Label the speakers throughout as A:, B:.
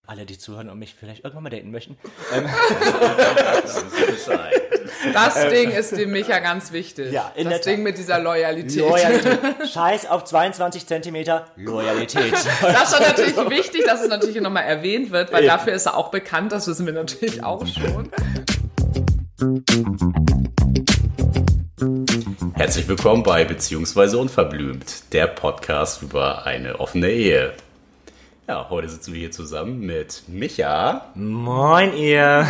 A: alle, die zuhören und mich vielleicht irgendwann mal daten möchten.
B: Das Ding ist dem Micha ganz wichtig.
A: Ja, in
B: das
A: der
B: Ding mit dieser Loyalität.
A: Scheiß auf 22 Zentimeter Loyalität.
B: Das ist natürlich wichtig, dass es natürlich nochmal erwähnt wird, weil dafür ist er auch bekannt, das wissen wir natürlich auch schon.
C: Herzlich willkommen bei Beziehungsweise Unverblümt, der Podcast über eine offene Ehe. Ja, heute sitzen wir hier zusammen mit Micha.
A: Moin ihr.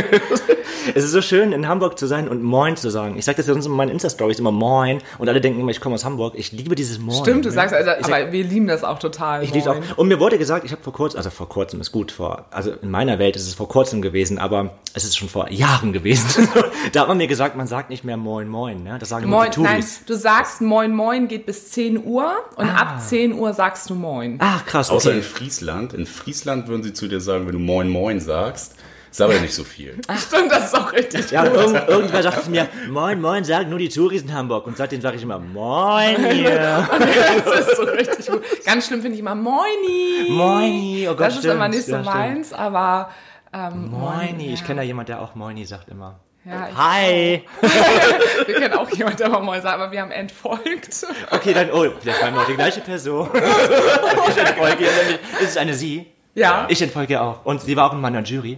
A: Es ist so schön, in Hamburg zu sein und Moin zu sagen. Ich sage das ja sonst in meinen Insta-Stories immer Moin und alle denken immer, ich komme aus Hamburg. Ich liebe dieses Moin.
B: Stimmt, du sagst, aber wir lieben das auch total.
A: Ich liebe es auch. Und mir wurde gesagt, ich habe vor kurzem ist gut, also in meiner Welt ist es vor kurzem gewesen, aber es ist schon vor Jahren gewesen. Da hat man mir gesagt, man sagt nicht mehr Moin Moin, ne? Das sagen nur die Touris.
B: Nein, du sagst Moin Moin geht bis 10 Uhr und ab 10 Uhr sagst du Moin.
A: Ach krass, okay.
C: Außer in Friesland. In Friesland würden sie zu dir sagen, wenn du Moin Moin sagst, ist aber nicht so viel.
B: Stimmt, das ist auch richtig.
A: Ja, irgendwer sagt zu mir, Moin Moin sagen nur die Touris in Hamburg. Und seitdem sage ich immer Moin hier.
B: Das ist so richtig gut. Ganz schlimm finde ich immer Moini.
A: Moini, oh Gott,
B: das ist immer nicht so meins, aber
A: Moini.
B: Ja.
A: Ich kenne da jemanden, der auch Moini sagt immer.
B: Ja,
A: Hi!
B: Wir kennen auch jemanden, der mal Moin sagt, aber wir haben entfolgt.
A: Okay, dann, vielleicht waren wir auch die gleiche Person. Ich entfolge ihr nämlich. Ist es eine Sie?
B: Ja.
A: Ich entfolge ihr auch. Und sie war auch in meiner Jury.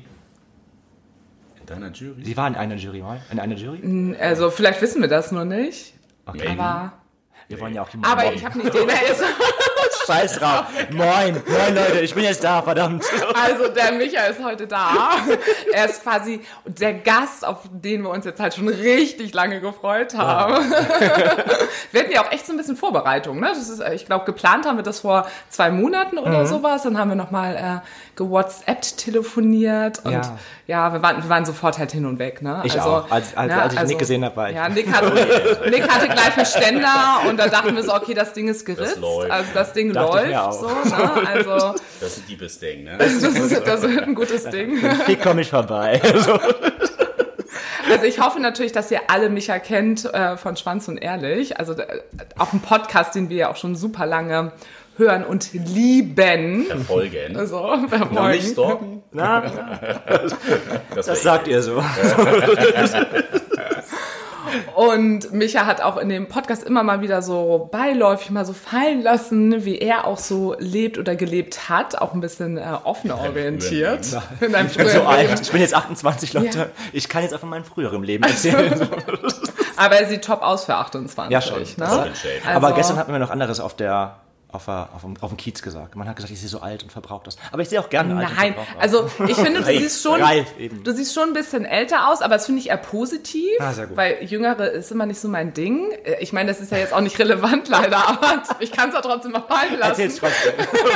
C: In deiner Jury?
A: Sie war in einer Jury mal. In einer Jury?
B: Also, vielleicht wissen wir das nur nicht.
A: Okay.
B: Aber
A: wir wollen ja auch die
B: Aber ich habe eine Idee.
A: Scheiß drauf. Moin Leute, ich bin jetzt da, verdammt.
B: Also der Micha ist heute da. Er ist quasi der Gast, auf den wir uns jetzt halt schon richtig lange gefreut haben. Ja. Wir hatten ja auch echt so ein bisschen Vorbereitung. Ne? Das ist, ich glaube, geplant haben wir das vor 2 Monaten oder sowas. Dann haben wir nochmal gewhatsappt, telefoniert und wir waren sofort halt hin und weg. Ne?
A: Ich auch. Als ich Nick gesehen habe, war ich.
B: Ja, Nick hatte gleich einen Ständer und da dachten wir so, okay, das Ding ist geritzt. Das Ding läuft so, ne? Also
C: das ist ein liebes Ding, ne?
B: Das wird ein gutes Ding.
A: Wie komme ich vorbei?
B: Also ich hoffe natürlich, dass ihr alle Micha kennt von Schwanz und Ehrlich. Also auch ein Podcast, den wir ja auch schon super lange hören und lieben.
C: Verfolgen.
B: Also,
C: noch nicht stalken?
A: Na, das sagt ihr so.
B: Und Micha hat auch in dem Podcast immer mal wieder so beiläufig mal so fallen lassen, wie er auch so lebt oder gelebt hat, auch ein bisschen offener orientiert.
A: Ich bin so alt, ich bin jetzt 28, Leute. Ja. Ich kann jetzt einfach von meinem früheren Leben erzählen.
B: Aber er sieht top aus für 28.
A: Ja, schon.
B: Ne?
A: Also, aber gestern hatten wir noch anderes auf dem Kiez gesagt. Man hat gesagt, ich sehe so alt und verbraucht das. Aber ich sehe auch gerne alt.
B: Nein, also ich finde, du siehst schon ein bisschen älter aus, aber das finde ich eher positiv,
A: sehr gut.
B: Weil Jüngere ist immer nicht so mein Ding. Ich meine, das ist ja jetzt auch nicht relevant leider, aber ich kann es ja trotzdem mal fallen lassen.
A: Erzähl's trotzdem.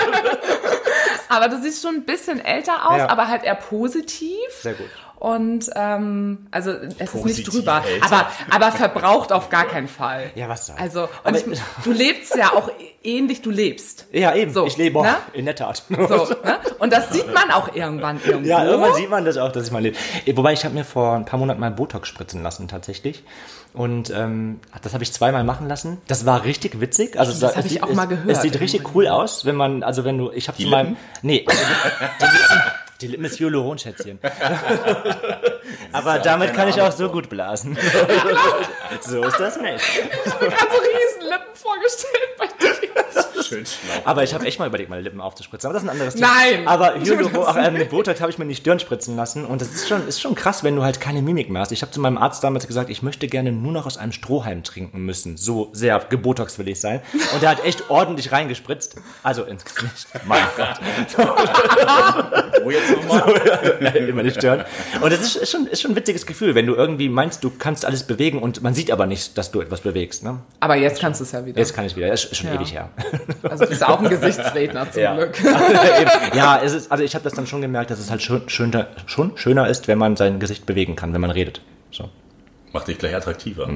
B: Aber du siehst schon ein bisschen älter aus, aber halt eher positiv.
A: Sehr gut.
B: Und also es
C: Positiv
B: ist nicht drüber,
C: älter.
B: aber verbraucht auf gar keinen Fall.
A: Ja, was soll?
B: Also du lebst ja auch ähnlich, du lebst.
A: Ja, eben.
B: So,
A: ich lebe auch,
B: ne?
A: in der Tat.
B: So, ne? Und das sieht man auch irgendwann irgendwo.
A: Ja, irgendwann sieht man das auch, dass ich mal lebe. Wobei ich habe mir vor ein paar Monaten mal Botox spritzen lassen tatsächlich. Und das habe ich 2-mal machen lassen. Das war richtig witzig. Also
B: das habe ich auch mal gehört.
A: Es sieht richtig cool aus, ich habe zu meinem... Nee, die Lippen ist Hyaluron, Schätzchen. Aber damit kann ich auch so gut blasen. So ist das nicht.
B: Ich habe mir gerade so riesen Lippen vorgestellt bei dir.
C: Schön schlau.
A: Aber ich habe echt mal überlegt, meine Lippen aufzuspritzen. Aber das ist ein anderes
B: Thema. Nein!
A: Aber Hyaluron, Botox habe ich mir in die Stirn spritzen lassen. Und das ist schon krass, wenn du halt keine Mimik mehr hast. Ich habe zu meinem Arzt damals gesagt, ich möchte gerne nur noch aus einem Strohhalm trinken müssen. So sehr gebotox will ich sein. Und der hat echt ordentlich reingespritzt. Also ins Gesicht. Mein Gott.
C: Wo jetzt nochmal?
A: Immer nicht stören. Und das ist schon ein witziges Gefühl, wenn du irgendwie meinst, du kannst alles bewegen und man sieht aber nicht, dass du etwas bewegst. Ne?
B: Aber jetzt kannst du es ja wieder.
A: Jetzt kann ich wieder. Das ist schon ewig her.
B: Also du bist auch ein Gesichtsredner zum Glück.
A: Ja, also ich habe das dann schon gemerkt, dass es halt schon schöner ist, wenn man sein Gesicht bewegen kann, wenn man redet. So.
C: Macht dich gleich attraktiver.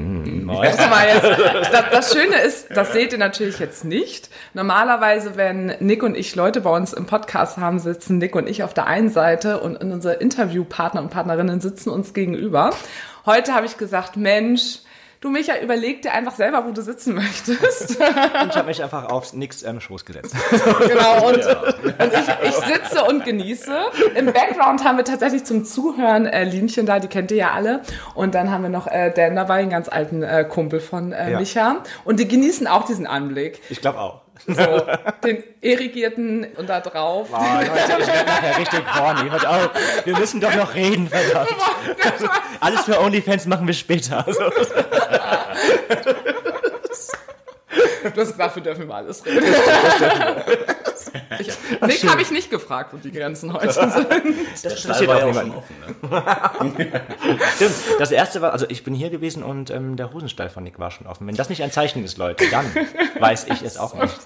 B: Das Schöne ist, das seht ihr natürlich jetzt nicht. Normalerweise, wenn Nick und ich Leute bei uns im Podcast haben, sitzen Nick und ich auf der einen Seite und unsere Interviewpartner und Partnerinnen sitzen uns gegenüber. Heute habe ich gesagt, Mensch, Du, Micha, überleg dir einfach selber, wo du sitzen möchtest.
A: Und ich habe mich einfach aufs nix Schoß gesetzt.
B: Genau, und ich sitze und genieße. Im Background haben wir tatsächlich zum Zuhören Linchen da, die kennt ihr ja alle. Und dann haben wir noch Dan dabei, einen ganz alten Kumpel von Micha. Und die genießen auch diesen Anblick.
A: Ich glaube auch.
B: So, den Irrigierten und da drauf.
A: Oh, Leute, ich werde nachher richtig horny. Hört auf. Wir müssen doch noch reden, verdammt. Alles für OnlyFans machen wir später. Also.
B: Du hast gesagt, wir dürfen über alles reden. Nick habe ich nicht gefragt, wo die Grenzen heute sind.
C: Der Stall war ja auch schon offen, ne?
A: Stimmt. Das erste war, also ich bin hier gewesen und der Hosenstall von Nick war schon offen. Wenn das nicht ein Zeichen ist, Leute, dann weiß ich es auch nicht.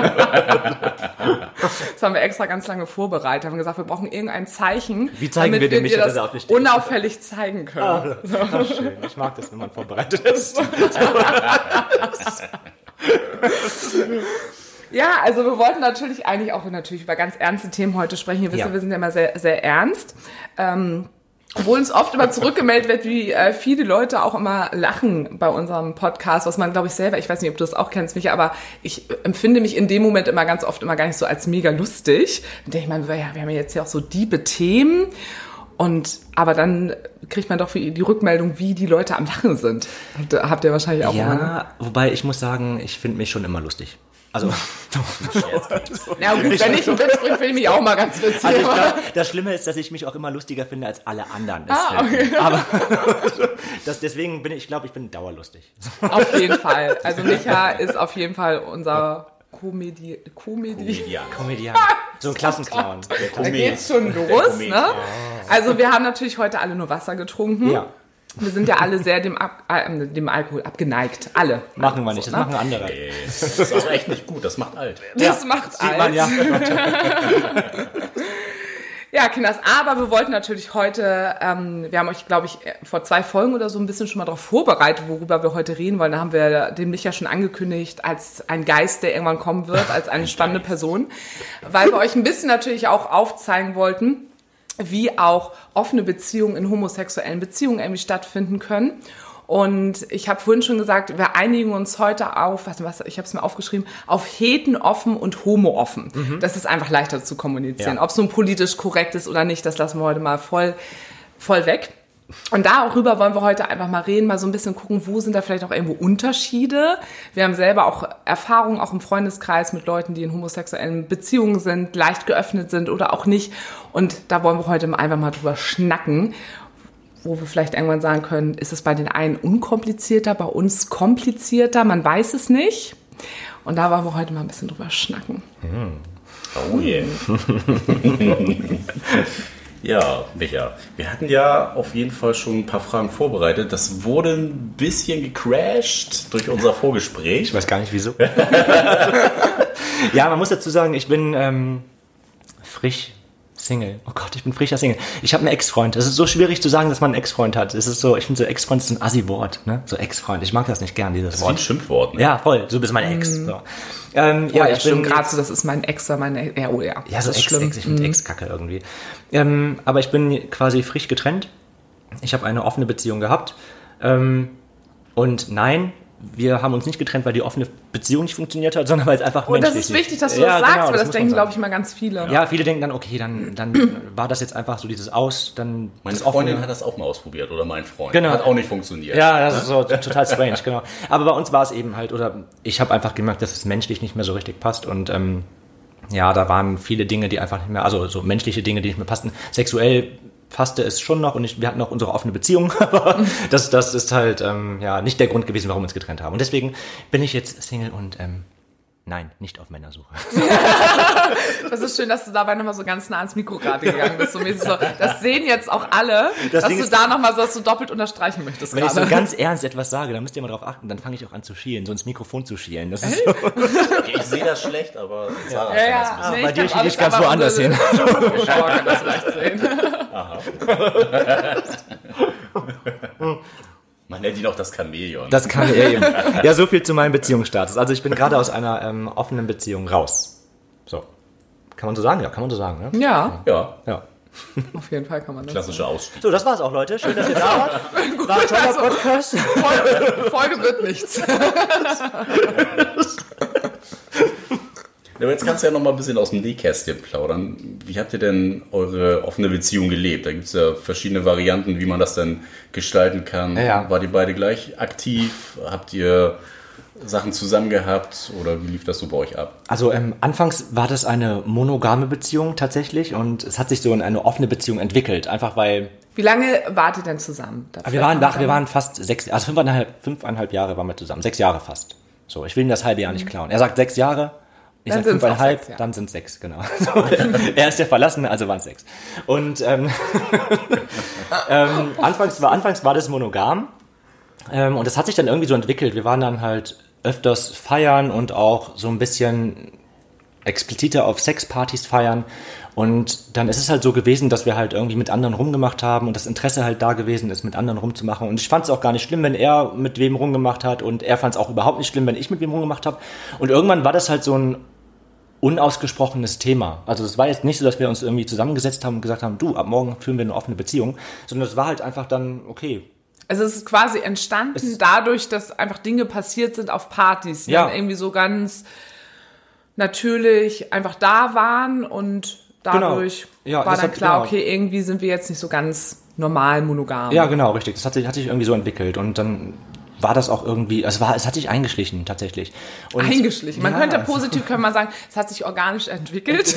B: Das haben wir extra ganz lange vorbereitet. Wir haben gesagt, wir brauchen irgendein Zeichen,
A: Wie zeigen
B: damit
A: wir dem
B: dir
A: Micha,
B: das
A: dass er auf dich steht?
B: unauffällig zeigen können.
A: Ach, schön. Ich mag das, wenn man vorbereitet ist.
B: Ja, also wir wollten natürlich eigentlich auch über ganz ernste Themen heute sprechen. Ihr wisst, wir sind ja immer sehr, sehr ernst. Obwohl uns oft immer zurückgemeldet wird, wie viele Leute auch immer lachen bei unserem Podcast, was man, glaube ich, selber, ich weiß nicht, ob du das auch kennst, Micha, aber ich empfinde mich in dem Moment immer ganz oft immer gar nicht so als mega lustig. Und denke ich mal, wir haben ja jetzt ja auch so diebe Themen. Aber dann kriegt man doch die Rückmeldung, wie die Leute am Lachen sind. Habt ihr wahrscheinlich auch immer, ne?
A: Ja, wobei ich muss sagen, ich finde mich schon immer lustig. Also,
B: ja gut, wenn ich einen Witz bringe, finde ich mich auch mal ganz witzig.
A: also ich glaub, das Schlimme ist, dass ich mich auch immer lustiger finde, als alle anderen es finden.
B: Okay.
A: Aber deswegen bin ich glaube, ich bin dauerlustig.
B: Auf jeden Fall. Also Micha ist auf jeden Fall unser Komedian.
A: So ein Klassenclown.
B: Da geht's schon los, ne? Also wir haben natürlich heute alle nur Wasser getrunken.
A: Ja.
B: Wir sind ja alle sehr dem Alkohol abgeneigt. Alle.
A: Machen wir nicht, das machen andere.
C: Das ist auch echt nicht gut, das macht alt.
B: Das macht
A: Sieht man ja.
B: Ja, Kinders, aber wir wollten natürlich heute, wir haben euch, glaube ich, vor 2 Folgen oder so ein bisschen schon mal darauf vorbereitet, worüber wir heute reden wollen. Da haben wir den Micha schon angekündigt als ein Geist, der irgendwann kommen wird, als eine spannende Person. Weil wir euch ein bisschen natürlich auch aufzeigen wollten, wie auch offene Beziehungen in homosexuellen Beziehungen irgendwie stattfinden können. Und ich habe vorhin schon gesagt, wir einigen uns heute auf, ich habe es mir aufgeschrieben, auf hetenoffen und homooffen. Das ist einfach leichter zu kommunizieren.
A: Ja.
B: Ob es nun politisch korrekt ist oder nicht, das lassen wir heute mal voll weg. Und darüber wollen wir heute einfach mal reden, mal so ein bisschen gucken, wo sind da vielleicht auch irgendwo Unterschiede. Wir haben selber auch Erfahrungen, auch im Freundeskreis mit Leuten, die in homosexuellen Beziehungen sind, leicht geöffnet sind oder auch nicht. Und da wollen wir heute einfach mal drüber schnacken, wo wir vielleicht irgendwann sagen können, ist es bei den einen unkomplizierter, bei uns komplizierter, man weiß es nicht. Und da wollen wir heute mal ein bisschen drüber schnacken.
C: Oh yeah. Ja, Micha, wir hatten ja auf jeden Fall schon ein paar Fragen vorbereitet. Das wurde ein bisschen gecrashed durch unser Vorgespräch.
A: Ich weiß gar nicht, wieso. Ja, man muss dazu sagen, ich bin frisch Single. Oh Gott, ich bin frischer Single. Ich habe einen Ex-Freund. Es ist so schwierig zu sagen, dass man einen Ex-Freund hat. Es ist so, ich finde so Ex-Freund ist ein Assi-Wort, ne? So Ex-Freund. Ich mag das nicht gern, dieses
C: Das ist
A: Wort.
C: ein Schimpfwort, ne?
A: Ja, voll. Du bist mein Ex. So.
B: Ja, ich bin gerade so, das ist mein Ex, meine ja.
A: Ja, so
B: das ist schlimm.
A: Ex, ich finde Ex-Kacke irgendwie. Aber ich bin quasi frisch getrennt. Ich habe eine offene Beziehung gehabt. Und nein, wir haben uns nicht getrennt, weil die offene Beziehung nicht funktioniert hat, sondern weil es einfach menschlich
B: das ist wichtig, dass du das sagst,
A: genau,
B: weil das
A: muss
B: denken,
A: man
B: glaube ich,
A: sagen.
B: mal ganz viele.
A: Ja, viele denken dann, okay, dann war das jetzt einfach so dieses Aus, dann
C: Meine
A: das Offene.
C: Freundin hat das auch mal ausprobiert, oder mein Freund.
A: Genau.
C: Hat auch nicht funktioniert.
A: Ja, das ist so total strange, genau. Aber bei uns war es eben halt, oder ich habe einfach gemerkt, dass es menschlich nicht mehr so richtig passt und ja, da waren viele Dinge, die einfach nicht mehr, also so menschliche Dinge, die nicht mehr passten. Sexuell passte es schon noch und wir hatten auch unsere offene Beziehung, aber das ist halt ja nicht der Grund gewesen, warum wir uns getrennt haben. Und deswegen bin ich jetzt Single und nein, nicht auf Männersuche.
B: Das ist schön, dass du dabei nochmal so ganz nah ans Mikro gerade gegangen bist. So, das sehen jetzt auch alle,
A: Das
B: dass
A: Ding
B: du
A: ist,
B: da nochmal so, dass du doppelt unterstreichen möchtest
A: wenn ich so
B: gerade.
A: ganz ernst etwas sage, dann müsst ihr mal drauf achten, dann fange ich auch an zu schielen, so ins Mikrofon zu schielen. Das ist so.
C: Okay, ich sehe das schlecht, aber Sarah kann das ein bisschen.
A: bei dir
B: kann
A: schiele ich
B: alles,
A: ganz
B: aber
A: woanders hin.
B: Zuschauer kann das vielleicht sehen.
C: Man nennt ihn auch das Chamäleon.
A: Das kann er eben. Ja, so viel zu meinem Beziehungsstatus. Also ich bin gerade aus einer offenen Beziehung raus. So. Kann man so sagen? Ja, kann man so sagen, ne?
B: Ja.
C: ja.
A: Ja.
B: Auf jeden Fall kann man das.
C: Klassischer Ausstieg.
A: So, das war's auch, Leute. Schön, dass ihr da wart. War ein toller Podcast.
B: Folge wird nichts.
C: Aber jetzt kannst du ja noch mal ein bisschen aus dem Nähkästchen plaudern. Wie habt ihr denn eure offene Beziehung gelebt? Da gibt es ja verschiedene Varianten, wie man das dann gestalten kann.
A: Ja.
C: Wart ihr beide gleich aktiv? Habt ihr Sachen zusammen gehabt? Oder wie lief das so bei euch ab?
A: Also anfangs war das eine monogame Beziehung tatsächlich und es hat sich so in eine offene Beziehung entwickelt. Einfach weil...
B: Wie lange wart ihr denn zusammen?
A: Wir waren fast 6, also 5,5 Jahre waren wir zusammen. 6 Jahre fast. So, ich will ihm das halbe Jahr nicht klauen. Er sagt 6 Jahre. Ich sag 5,5, ja. Dann sind es 6, genau. So, er ist der Verlassene, also waren es 6. Und anfangs war das monogam und das hat sich dann irgendwie so entwickelt. Wir waren dann halt öfters feiern und auch so ein bisschen expliziter auf Sexpartys feiern. Und dann ist es halt so gewesen, dass wir halt irgendwie mit anderen rumgemacht haben und das Interesse halt da gewesen ist, mit anderen rumzumachen. Und ich fand es auch gar nicht schlimm, wenn er mit wem rumgemacht hat und er fand es auch überhaupt nicht schlimm, wenn ich mit wem rumgemacht habe. Und irgendwann war das halt so ein unausgesprochenes Thema. Also es war jetzt nicht so, dass wir uns irgendwie zusammengesetzt haben und gesagt haben, du, ab morgen führen wir eine offene Beziehung, sondern es war halt einfach dann, okay.
B: Also es ist quasi entstanden dadurch, dass einfach Dinge passiert sind auf Partys, die dann irgendwie so ganz natürlich einfach da waren und dadurch war dann klar, okay, irgendwie sind wir jetzt nicht so ganz normal monogam.
A: Ja, genau, richtig. Das hat sich irgendwie so entwickelt und dann war das auch irgendwie, es hat sich eingeschlichen tatsächlich. Und
B: eingeschlichen. Man könnte positiv sagen, es hat sich organisch entwickelt.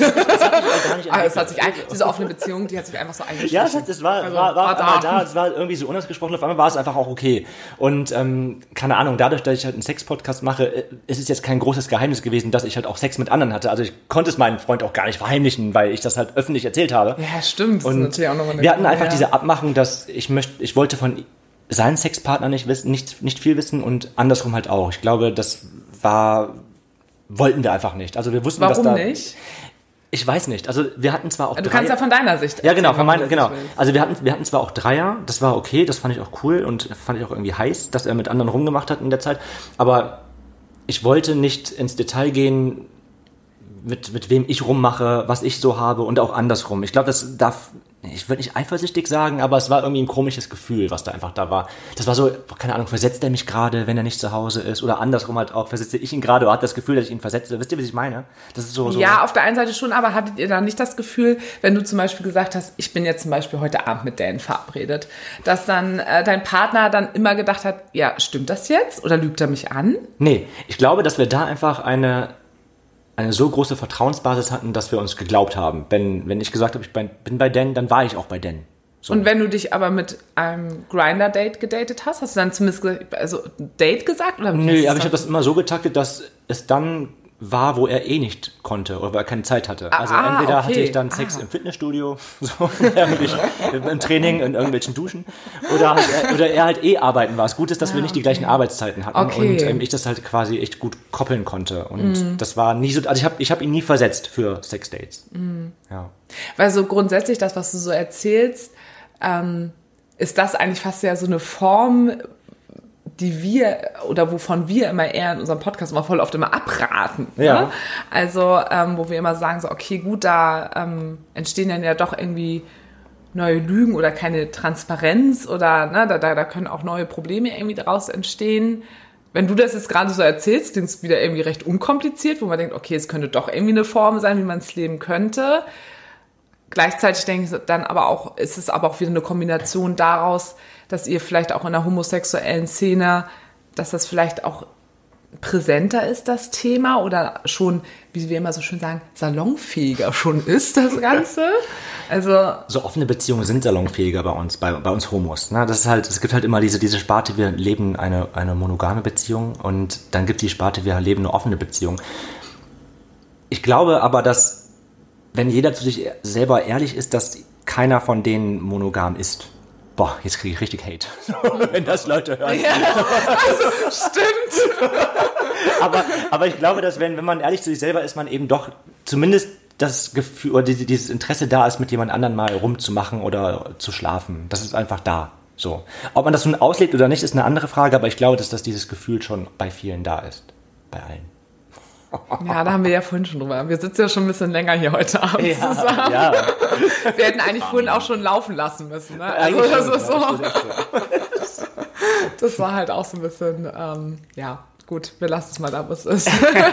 B: Diese offene Beziehung, die hat sich einfach so eingeschlichen.
A: Ja, es war da. Es war irgendwie so unausgesprochen. Auf einmal war es einfach auch okay. Und keine Ahnung, dadurch, dass ich halt einen Sex-Podcast mache, ist es jetzt kein großes Geheimnis gewesen, dass ich halt auch Sex mit anderen hatte. Also ich konnte es meinem Freund auch gar nicht verheimlichen, weil ich das halt öffentlich erzählt habe.
B: Ja, stimmt.
A: Und
B: das ist natürlich auch noch eine
A: wir hatten einfach diese Abmachung, dass ich wollte von seinen Sexpartner nicht viel wissen und andersrum halt auch. Ich glaube, wollten wir einfach nicht. Also wir wussten,
B: warum nicht?
A: Ich weiß nicht. Also wir hatten zwar auch
B: Du kannst ja von deiner Sicht
A: erzählen. Ja, genau. Also wir hatten zwar auch Dreier, das war okay, das fand ich auch cool und fand ich auch irgendwie heiß, dass er mit anderen rumgemacht hat in der Zeit. Aber ich wollte nicht ins Detail gehen, mit wem ich rummache, was ich so habe und auch andersrum. Ich glaube, ich würde nicht eifersüchtig sagen, aber es war irgendwie ein komisches Gefühl, was da einfach da war. Das war so, keine Ahnung, versetzt er mich gerade, wenn er nicht zu Hause ist? Oder andersrum halt auch, versetze ich ihn gerade oder hat das Gefühl, dass ich ihn versetze? Wisst ihr, was ich meine? Das ist so.
B: Ja, auf der einen Seite schon, aber hattet ihr da nicht das Gefühl, wenn du zum Beispiel gesagt hast, ich bin jetzt zum Beispiel heute Abend mit Dan verabredet, dass dann dein Partner dann immer gedacht hat, ja, stimmt das jetzt? Oder lügt er mich an?
A: Nee, ich glaube, dass wir da einfach eine so große Vertrauensbasis hatten, dass wir uns geglaubt haben. Wenn ich gesagt habe, ich bin bei Dan, dann war ich auch bei Dan. So.
B: Und wenn du dich aber mit einem Grindr-Date gedatet hast du dann zumindest Date gesagt? Oder
A: nö, aber ich habe das immer so getaktet, dass es dann war, wo er nicht konnte oder wo er keine Zeit hatte. Also entweder hatte ich dann Sex im Fitnessstudio, so im Training, in irgendwelchen Duschen, oder er halt arbeiten war. Das Gute ist, dass wir nicht die gleichen Arbeitszeiten hatten und ich das halt quasi echt gut koppeln konnte. Und das war nie so, also ich hab ihn nie versetzt für Sexdates. Ja.
B: Weil so grundsätzlich das, was du so erzählst, ist das eigentlich fast ja so eine Form, die wir oder wovon wir immer eher in unserem Podcast immer voll oft immer abraten.
A: Ja.
B: Ne? Also, wo wir immer sagen, so, okay, gut, da entstehen dann ja doch irgendwie neue Lügen oder keine Transparenz oder ne, da können auch neue Probleme irgendwie daraus entstehen. Wenn du das jetzt gerade so erzählst, klingt es wieder irgendwie recht unkompliziert, wo man denkt, okay, es könnte doch irgendwie eine Form sein, wie man es leben könnte. Gleichzeitig denke ich dann aber auch, ist es aber auch wieder eine Kombination daraus, dass ihr vielleicht auch in der homosexuellen Szene, dass das vielleicht auch präsenter ist, das Thema, oder schon, wie wir immer so schön sagen, salonfähiger schon ist, das Ganze. Also
A: so offene Beziehungen sind salonfähiger bei uns Homos. Ne? Das ist halt, es gibt halt immer diese Sparte, wir leben eine monogame Beziehung und dann gibt es die Sparte, wir leben eine offene Beziehung. Ich glaube aber, dass wenn jeder zu sich selber ehrlich ist, dass keiner von denen monogam ist. Boah, jetzt kriege ich richtig Hate, wenn das Leute hören.
B: Ja, also, stimmt.
A: aber ich glaube, dass wenn man ehrlich zu sich selber ist, man eben doch zumindest das Gefühl oder dieses Interesse da ist, mit jemand anderem mal rumzumachen oder zu schlafen. Das ist einfach da. So. Ob man das nun auslebt oder nicht, ist eine andere Frage, aber ich glaube, dass dieses Gefühl schon bei vielen da ist. Bei allen.
B: Ja, da haben wir ja vorhin schon drüber. Wir sitzen ja schon ein bisschen länger hier heute Abend zusammen.
A: Ja.
B: Wir hätten eigentlich vorhin auch schon laufen lassen müssen. Ne? Also das ist so. Das war halt auch so ein bisschen, gut, wir lassen es mal da, wo es ist.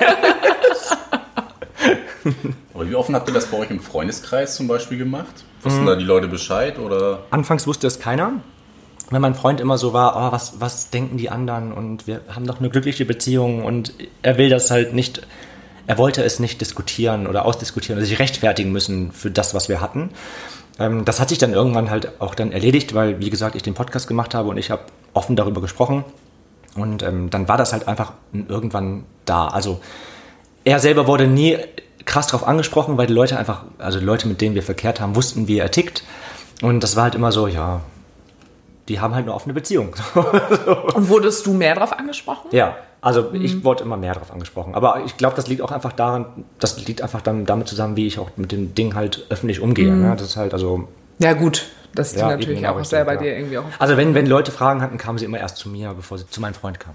C: Aber wie offen habt ihr das bei euch im Freundeskreis zum Beispiel gemacht? Wussten da die Leute Bescheid? Oder?
A: Anfangs wusste es keiner. Wenn mein Freund immer so war, was denken die anderen und wir haben doch eine glückliche Beziehung und er will das halt nicht, er wollte es nicht diskutieren oder ausdiskutieren oder sich rechtfertigen müssen für das, was wir hatten. Das hat sich dann irgendwann halt auch dann erledigt, weil, wie gesagt, ich den Podcast gemacht habe und ich habe offen darüber gesprochen und dann war das halt einfach irgendwann da. Also er selber wurde nie krass drauf angesprochen, weil die Leute einfach, also die Leute, mit denen wir verkehrt haben, wussten, wie er tickt und das war halt immer so, ja, die haben halt eine offene Beziehung.
B: Und wurdest du mehr drauf angesprochen?
A: Ja, also ich wurde immer mehr drauf angesprochen. Aber ich glaube, das liegt auch einfach daran, das liegt einfach dann damit zusammen, wie ich auch mit dem Ding halt öffentlich umgehe. Ne? Das ist halt also...
B: Ja gut, das ist
A: Ja,
B: natürlich
A: eben,
B: auch
A: ja,
B: sehr bei
A: richtig,
B: dir irgendwie auch.
A: Also wenn Leute Fragen hatten, kamen sie immer erst zu mir, bevor sie zu meinem Freund kamen.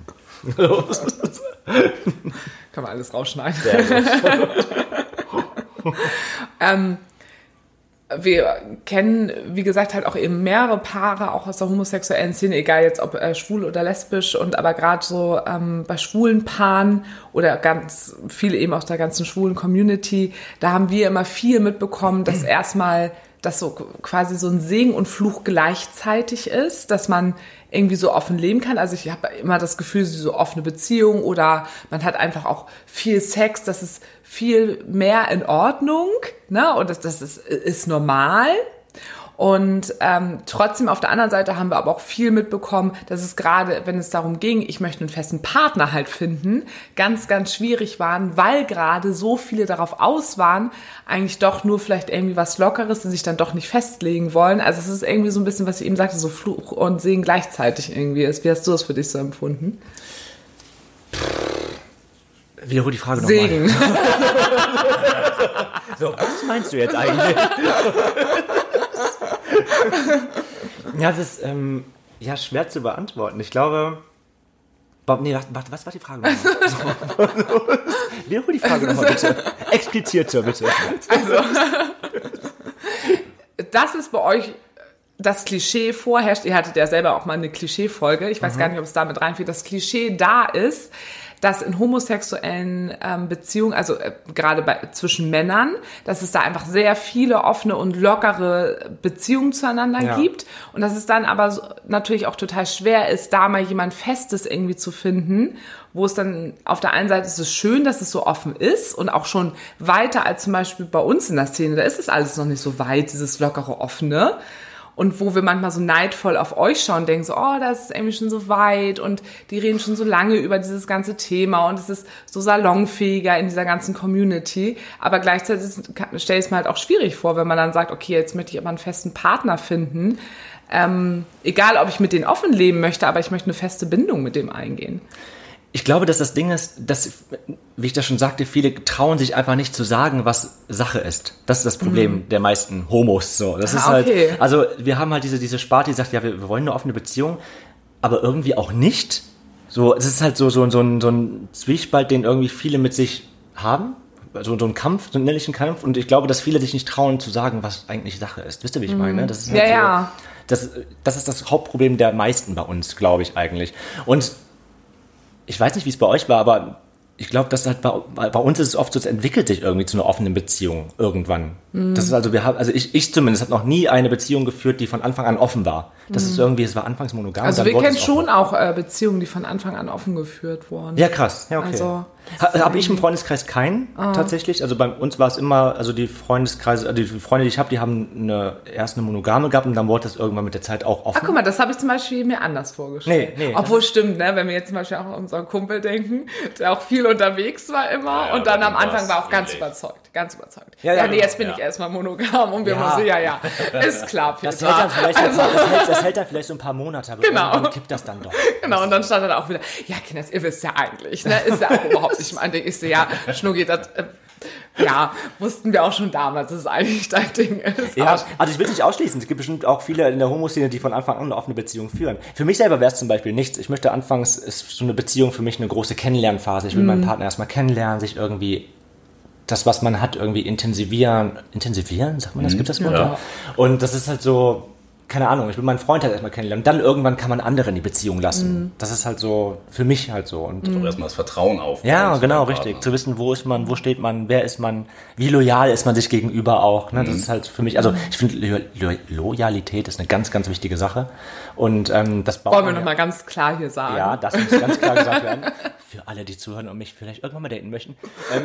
B: Kann man alles rausschneiden.
A: Sehr gut.
B: Wir kennen, wie gesagt, halt auch eben mehrere Paare, auch aus der homosexuellen Szene, egal jetzt ob schwul oder lesbisch, und aber gerade so bei schwulen Paaren oder ganz viele eben aus der ganzen schwulen Community, da haben wir immer viel mitbekommen, dass erstmal das so quasi so ein Segen und Fluch gleichzeitig ist, dass man irgendwie so offen leben kann. Also ich habe immer das Gefühl, so offene Beziehung oder man hat einfach auch viel Sex, das ist viel mehr in Ordnung, ne? Und das ist normal. Und trotzdem auf der anderen Seite haben wir aber auch viel mitbekommen, dass es gerade, wenn es darum ging, ich möchte einen festen Partner halt finden, ganz, ganz schwierig waren, weil gerade so viele darauf aus waren, eigentlich doch nur vielleicht irgendwie was Lockeres, die sich dann doch nicht festlegen wollen. Also es ist irgendwie so ein bisschen, was ich eben sagte, so Fluch und Segen gleichzeitig irgendwie ist. Wie hast du das für dich so empfunden?
A: Wiederhol die Frage
B: Segen.
A: nochmal. So, was meinst du jetzt eigentlich? Ja, das ist schwer zu beantworten. Ich glaube... Nee, was war die Frage nochmal? Wiederhol die Frage nochmal, bitte. Explizierter, bitte.
B: Also, das ist bei euch das Klischee vorherrscht. Ihr hattet ja selber auch mal eine Klischee-Folge. Ich weiß gar nicht, ob es damit reinfällt. Das Klischee da ist, dass in homosexuellen Beziehungen, also gerade zwischen Männern, dass es da einfach sehr viele offene und lockere Beziehungen zueinander gibt und dass es dann aber natürlich auch total schwer ist, da mal jemand Festes irgendwie zu finden, wo es dann auf der einen Seite ist es schön, dass es so offen ist und auch schon weiter als zum Beispiel bei uns in der Szene, da ist es alles noch nicht so weit, dieses lockere, offene. Und wo wir manchmal so neidvoll auf euch schauen und denken so, oh, das ist irgendwie schon so weit und die reden schon so lange über dieses ganze Thema und es ist so salonfähiger in dieser ganzen Community. Aber gleichzeitig stelle ich es mir halt auch schwierig vor, wenn man dann sagt, okay, jetzt möchte ich aber einen festen Partner finden. Egal, ob ich mit denen offen leben möchte, aber ich möchte eine feste Bindung mit dem eingehen.
A: Ich glaube, dass das Ding ist, dass, wie ich das schon sagte, viele trauen sich einfach nicht zu sagen, was Sache ist. Das ist das Problem der meisten Homos. So, das ist halt, also wir haben halt diese Sparte, die sagt, ja, wir wollen eine offene Beziehung, aber irgendwie auch nicht. So, es ist halt so ein Zwiespalt, den irgendwie viele mit sich haben. So ein Kampf, so einen innerlichen Kampf. Und ich glaube, dass viele sich nicht trauen zu sagen, was eigentlich Sache ist. Wisst ihr, wie ich meine? Das ist halt so, das ist das Hauptproblem der meisten bei uns, glaube ich eigentlich. Und ich weiß nicht, wie es bei euch war, aber ich glaube, dass halt bei uns ist es oft so, es entwickelt sich irgendwie zu einer offenen Beziehung irgendwann. Das ist also, ich zumindest habe noch nie eine Beziehung geführt, die von Anfang an offen war. Das ist irgendwie, es war anfangs monogam.
B: Also wir kennen schon auch Beziehungen, die von Anfang an offen geführt wurden.
A: Ja, krass. Ja, okay.
B: Also,
A: habe ich im Freundeskreis keinen, tatsächlich. Also bei uns war es immer, also die Freundeskreise, die Freunde, die ich habe, die haben erst eine monogame gehabt und dann wurde das irgendwann mit der Zeit auch offen.
B: Ach, guck mal, das habe ich zum Beispiel mir anders vorgestellt.
A: Nee.
B: Obwohl stimmt, ne, wenn wir jetzt zum Beispiel auch an unseren Kumpel denken, der auch viel unterwegs war immer und dann am Anfang war auch ganz überzeugt. Ja, nee, jetzt bin ich erstmal monogam und wir müssen, ist klar.
A: Das hält dann vielleicht so ein paar Monate, aber irgendwann kippt das dann doch.
B: Genau, und dann stand er auch wieder, ja, Kinders, ihr wisst ja eigentlich, ne, ist ja auch überhaupt nicht mein Ding. Ich so, ja, Schnuggi, das Ja, wussten wir auch schon damals, dass es eigentlich dein Ding ist.
A: Ja, also ich will es nicht ausschließen. Es gibt bestimmt auch viele in der Homo-Szene, die von Anfang an eine offene Beziehung führen. Für mich selber wäre es zum Beispiel nichts. Ich möchte anfangs, ist so eine Beziehung für mich eine große Kennenlernphase. Ich will meinen Partner erstmal kennenlernen, sich irgendwie das, was man hat, irgendwie intensivieren? Sagt man das? Gibt das Wort?
C: Ja.
A: Und das ist halt so, keine Ahnung, ich will meinen Freund halt erstmal kennenlernen. Dann irgendwann kann man andere in die Beziehung lassen. Das ist halt so, für mich halt so. Und
C: Doch erstmal das Vertrauen aufbauen.
A: ja,
C: zu
A: genau,
C: deinem
A: richtig.
C: Partner.
A: Zu wissen, wo ist man, wo steht man, wer ist man, wie loyal ist man sich gegenüber auch. Ne? Das ist halt für mich, also ich finde, Loyalität ist eine ganz, ganz wichtige Sache. Und das baut
B: Wollen wir
A: man
B: nochmal ganz klar hier sagen.
A: ja, das muss ganz klar gesagt werden. Für alle, die zuhören und mich vielleicht irgendwann mal daten möchten.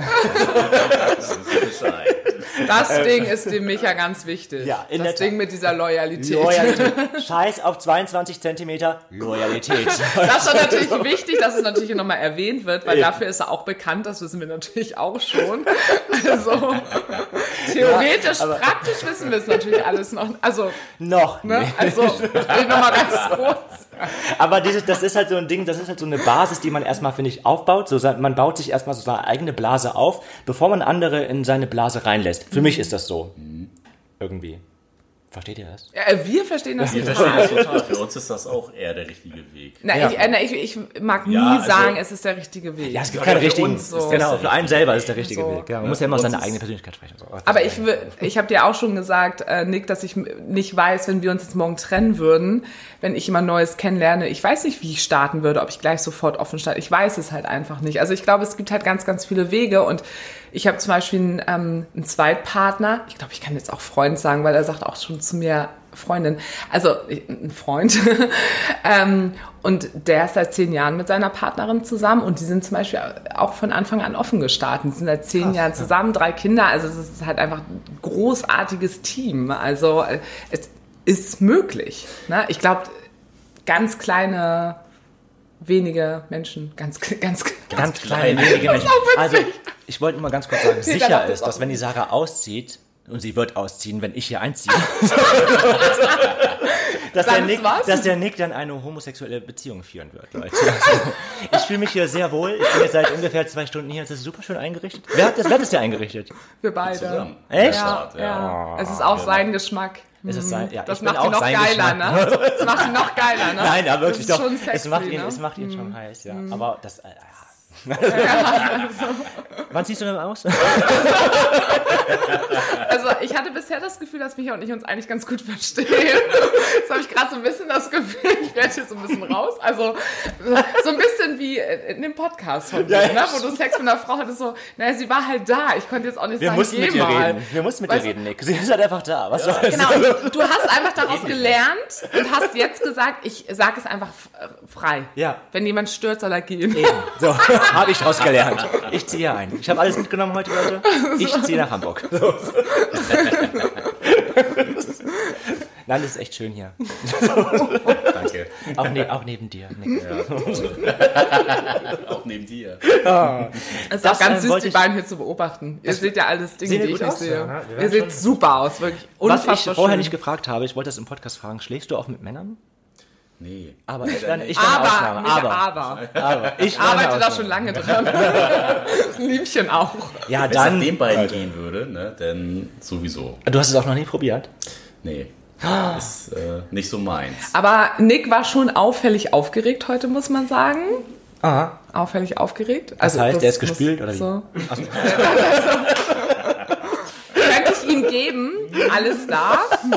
C: Das ist Bescheid.
B: Das Ding ist dem Micha ganz wichtig.
A: Ja, in
B: das
A: der
B: Ding mit dieser Loyalität.
A: Loyalität. Scheiß auf 22 Zentimeter Loyalität.
B: Das ist natürlich wichtig, dass es natürlich nochmal erwähnt wird, weil dafür ist er auch bekannt, das wissen wir natürlich auch schon. Also theoretisch, praktisch wissen wir es natürlich alles noch. Also,
A: Noch.
B: ne?
A: Nee.
B: Also nochmal ganz kurz.
A: Aber das ist halt so ein Ding, das ist halt so eine Basis, die man erstmal, finde ich, aufbaut. Man baut sich erstmal so seine eigene Blase auf, bevor man andere in seine Blase reinlässt. Für mich ist das so. Irgendwie. Versteht ihr das?
B: Ja, wir verstehen das
C: Wir
B: nicht.
C: verstehen das total. Für uns ist das auch eher der richtige Weg.
B: Na,
A: Ja.
B: ich mag nie
C: Ja, also-
B: sagen, es ist der richtige Weg.
A: Ja, es gibt
C: Ja,
A: keinen
C: für
A: richtigen.
C: uns
B: so.
A: Genau,
C: ist der
A: für einen
C: richtige
A: selber
C: Weg.
A: ist der richtige
B: So.
A: Weg. Ja, man muss ja immer aus
C: Uns
A: seiner
C: ist-
A: eigenen Persönlichkeit sprechen. So.
B: Aber ich habe dir auch schon gesagt, Nick, dass ich nicht weiß, wenn wir uns jetzt morgen trennen würden, wenn ich jemand Neues kennenlerne, ich weiß nicht, wie ich starten würde, ob ich gleich sofort offen starte. Ich weiß es halt einfach nicht. Also ich glaube, es gibt halt ganz, ganz viele Wege und ich habe zum Beispiel einen Zweitpartner, ich glaube, ich kann jetzt auch Freund sagen, weil er sagt auch schon zu mir Freundin, also ein Freund und der ist seit 10 Jahren mit seiner Partnerin zusammen und die sind zum Beispiel auch von Anfang an offen gestartet. Die sind seit 10 Jahren zusammen, 3 Kinder, also es ist halt einfach ein großartiges Team. Also es ist möglich. Ne? Ich glaube, ganz kleine, wenige Menschen, ganz
A: Ganz
C: klein.
A: kleine, wenige Menschen. Also, ich wollte nur mal ganz kurz sagen,
B: dann
A: sicher
B: macht das
A: ist,
B: auch
A: dass wenn die Sarah auszieht, und sie wird ausziehen, wenn ich hier einziehe, dass der Nick dann eine homosexuelle Beziehung führen wird, Leute. Also, ich fühle mich hier sehr wohl. Ich bin jetzt seit ungefähr 2 Stunden hier. Es ist super schön eingerichtet. Wer hat das denn eingerichtet?
B: für beide.
C: Zusammen.
A: Echt?
B: Ja, ja. Es ist auch sein Geschmack.
A: Ist es sein? Ja,
B: Das
A: ich bin
B: macht ihn
A: auch
B: noch
A: sein
B: geiler,
A: Geschmack.
B: ne? Das macht ihn noch geiler, ne?
A: Nein, aber wirklich
B: das ist
A: doch.
B: schon sexy,
A: Es macht ihn schon heiß, ja. Aber das. Wann ziehst du denn aus?
B: Also ich hatte bisher das Gefühl, dass Micha und ich uns eigentlich ganz gut verstehen. Jetzt habe ich gerade so ein bisschen das Gefühl, ich werde hier so ein bisschen raus. Also so ein bisschen wie in dem Podcast von dir, ne? Wo du Sex mit einer Frau hattest, so, naja, sie war halt da. Ich konnte jetzt auch nicht
A: Wir
B: sagen,
A: mussten mit ihr
B: mal.
A: reden. Wir mussten mit
B: Weißt
A: ihr
B: du-
A: reden, Nick. Sie ist halt einfach da. Was soll das?
B: Genau, und du hast einfach daraus gelernt und hast jetzt gesagt, ich sage es einfach frei.
A: Ja.
B: Wenn jemand stört, soll er gehen.
A: Eben. So, habe ich draus gelernt. Ich ziehe ein. Ich habe alles mitgenommen heute, Leute. Ich ziehe nach Hamburg. So. Nein, das ist echt schön hier.
C: Danke.
A: Auch neben dir, Nick.
C: Auch neben dir.
B: Es ist auch ganz süß,
A: wollte
B: die
A: ich-
B: beiden hier zu beobachten. Ihr seht ja alles Dinge,
A: Sehen wir
B: die ich
A: gut
B: nicht
A: aus?
B: sehe.
A: Ja, ne? Wir
B: Ihr
A: werden
B: seht
A: schon-
B: super aus, wirklich
A: Was
B: unfassbar
A: ich vorher
B: schön.
A: nicht gefragt habe, ich wollte das im Podcast fragen, schläfst du auch mit Männern?
C: Nee.
A: Aber ich wäre eine
B: Aber,
A: Ausnahme. Ich
B: ich
A: wäre eine
B: arbeite da
A: Ausnahme.
B: schon lange dran. Liebchen auch.
A: Ja,
C: Wenn es nach
A: dann.
C: den beiden gehen würde, ne, dann sowieso.
A: Du hast es auch noch nie probiert?
C: Nee. Ist nicht so meins.
B: Aber Nick war schon auffällig aufgeregt heute, muss man sagen.
A: Aha.
B: Auffällig aufgeregt.
A: Das heißt, der ist
B: muss-
A: gespült, oder wie?
B: So. Könnte ich ihm geben, alles da.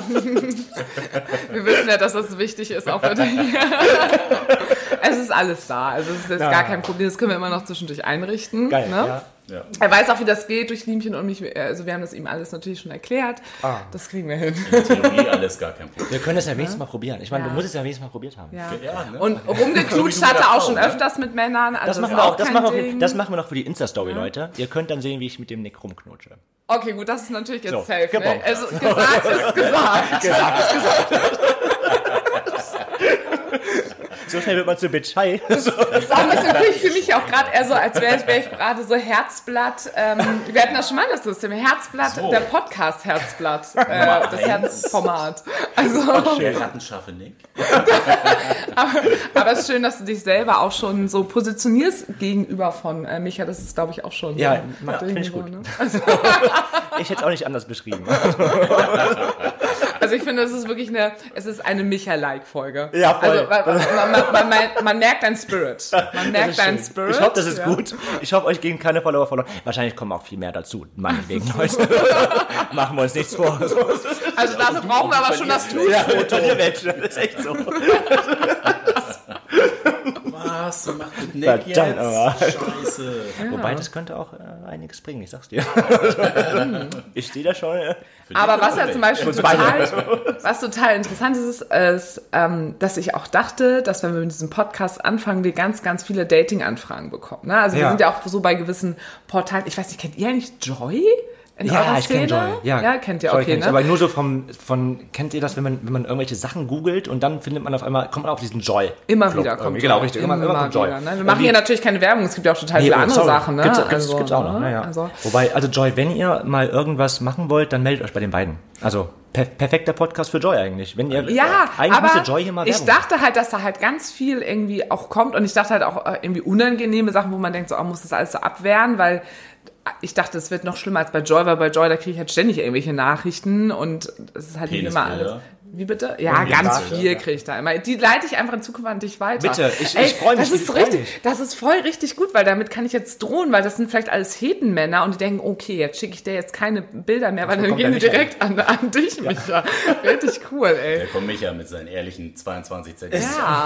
B: Wir wissen ja, dass das wichtig ist, auch für dich. Es ist alles da, also es ist jetzt gar kein Problem, das können wir immer noch zwischendurch einrichten.
A: Geil,
B: Ne?
A: ja.
C: Ja.
B: Er weiß auch, wie das geht durch Liemchen und mich, also wir haben das ihm alles natürlich schon erklärt. Das kriegen wir hin.
C: In Theorie alles gar kein Problem.
A: Wir können es ja wenigstens mal probieren. Ich meine,
B: Ja.
A: du musst es ja wenigstens mal probiert haben.
B: Ja.
C: Ja, ne?
B: Und rumgeklutscht
C: So wie du
B: hat er auch
C: da
B: schon
C: auch, ne?
B: öfters mit Männern, also
A: Das machen,
B: ist
A: wir auch,
B: auch
A: das,
B: kein
A: machen wir,
B: Ding.
A: das machen wir noch für die Insta-Story, Leute. Ihr könnt dann sehen, wie ich mit dem Nick rumknutsche.
B: Okay, gut, das ist natürlich jetzt
A: So,
B: safe. Ne?
A: gebombt.
B: Also gesagt ist gesagt.
A: So schnell wird man zu Bitch. Hi.
B: Das ist auch ein bisschen cool. Ich fühle mich auch gerade eher so, als wäre ich gerade so Herzblatt. Wir hatten das schon mal, das System. Herzblatt, der Podcast Herzblatt. Das Herzformat. Also,
C: Der rattenscharfe Nick.
B: aber es ist schön, dass du dich selber auch schon so positionierst gegenüber von Micha. Das ist, glaube ich, auch schon.
A: Ja,
B: so,
A: finde ich gut.
B: Ne?
A: Ich hätte es auch nicht anders beschrieben.
B: Also ich finde, es ist eine Micha-like-Folge.
A: Ja, voll.
B: Also man merkt deinen Spirit.
A: Ich hoffe, das ist gut. Ich hoffe, euch gehen keine Follower verloren. Wahrscheinlich kommen auch viel mehr dazu. Meinetwegen, Leute. Machen wir uns nichts vor.
B: Also dafür brauchen wir aber schon das Tuch.
A: Ja, das ist echt so.
C: Was macht mit Nick jetzt?
A: Aber.
C: Scheiße.
B: Ja.
A: Wobei, das könnte auch einiges bringen, ich sag's dir. Ich sehe das schon.
B: Aber was ja zum Beispiel total interessant ist, dass ich auch dachte, dass wenn wir mit diesem Podcast anfangen, wir ganz, ganz viele Dating-Anfragen bekommen. Ne? Also wir sind ja auch so bei gewissen Portalen. Ich weiß nicht, kennt ihr eigentlich Joy?
A: Ja, ich kenne Joy.
B: Ja, kennt ihr,
A: Joy
B: okay, ne?
A: Aber nur so kennt ihr das, wenn man irgendwelche Sachen googelt und dann kommt man auf diesen Joy.
B: Immer wieder kommt
A: Genau, richtig. Immer kommt Joy.
B: Wieder, ne? Wir machen hier natürlich keine Werbung, es gibt ja auch total viele andere Sachen. Ne?
A: Gibt's auch noch. Ne? Ja. Wobei, Joy, wenn ihr mal irgendwas machen wollt, dann meldet euch bei den beiden. Also perfekter Podcast für Joy eigentlich. Wenn ihr, eigentlich müsste Joy hier mal Werbung
B: ich dachte halt, dass da halt ganz viel irgendwie auch kommt und ich dachte halt auch irgendwie unangenehme Sachen, wo man denkt, so, muss das alles so abwehren, weil ich dachte, es wird noch schlimmer als bei Joy, weil bei Joy, da kriege ich halt ständig irgendwelche Nachrichten und es ist halt nicht immer alles. Wie bitte? Ja, ganz viel kriege ich da immer. Die leite ich einfach in Zukunft an dich weiter.
A: Bitte, ich freue mich.
B: Das ist voll richtig gut, weil damit kann ich jetzt drohen, weil das sind vielleicht alles Hetenmänner und die denken, okay, jetzt schicke ich dir jetzt keine Bilder mehr, weil dann gehen die direkt an dich, Micha. Richtig cool, ey.
C: Da kommt Micha mit seinen ehrlichen 22 Cent.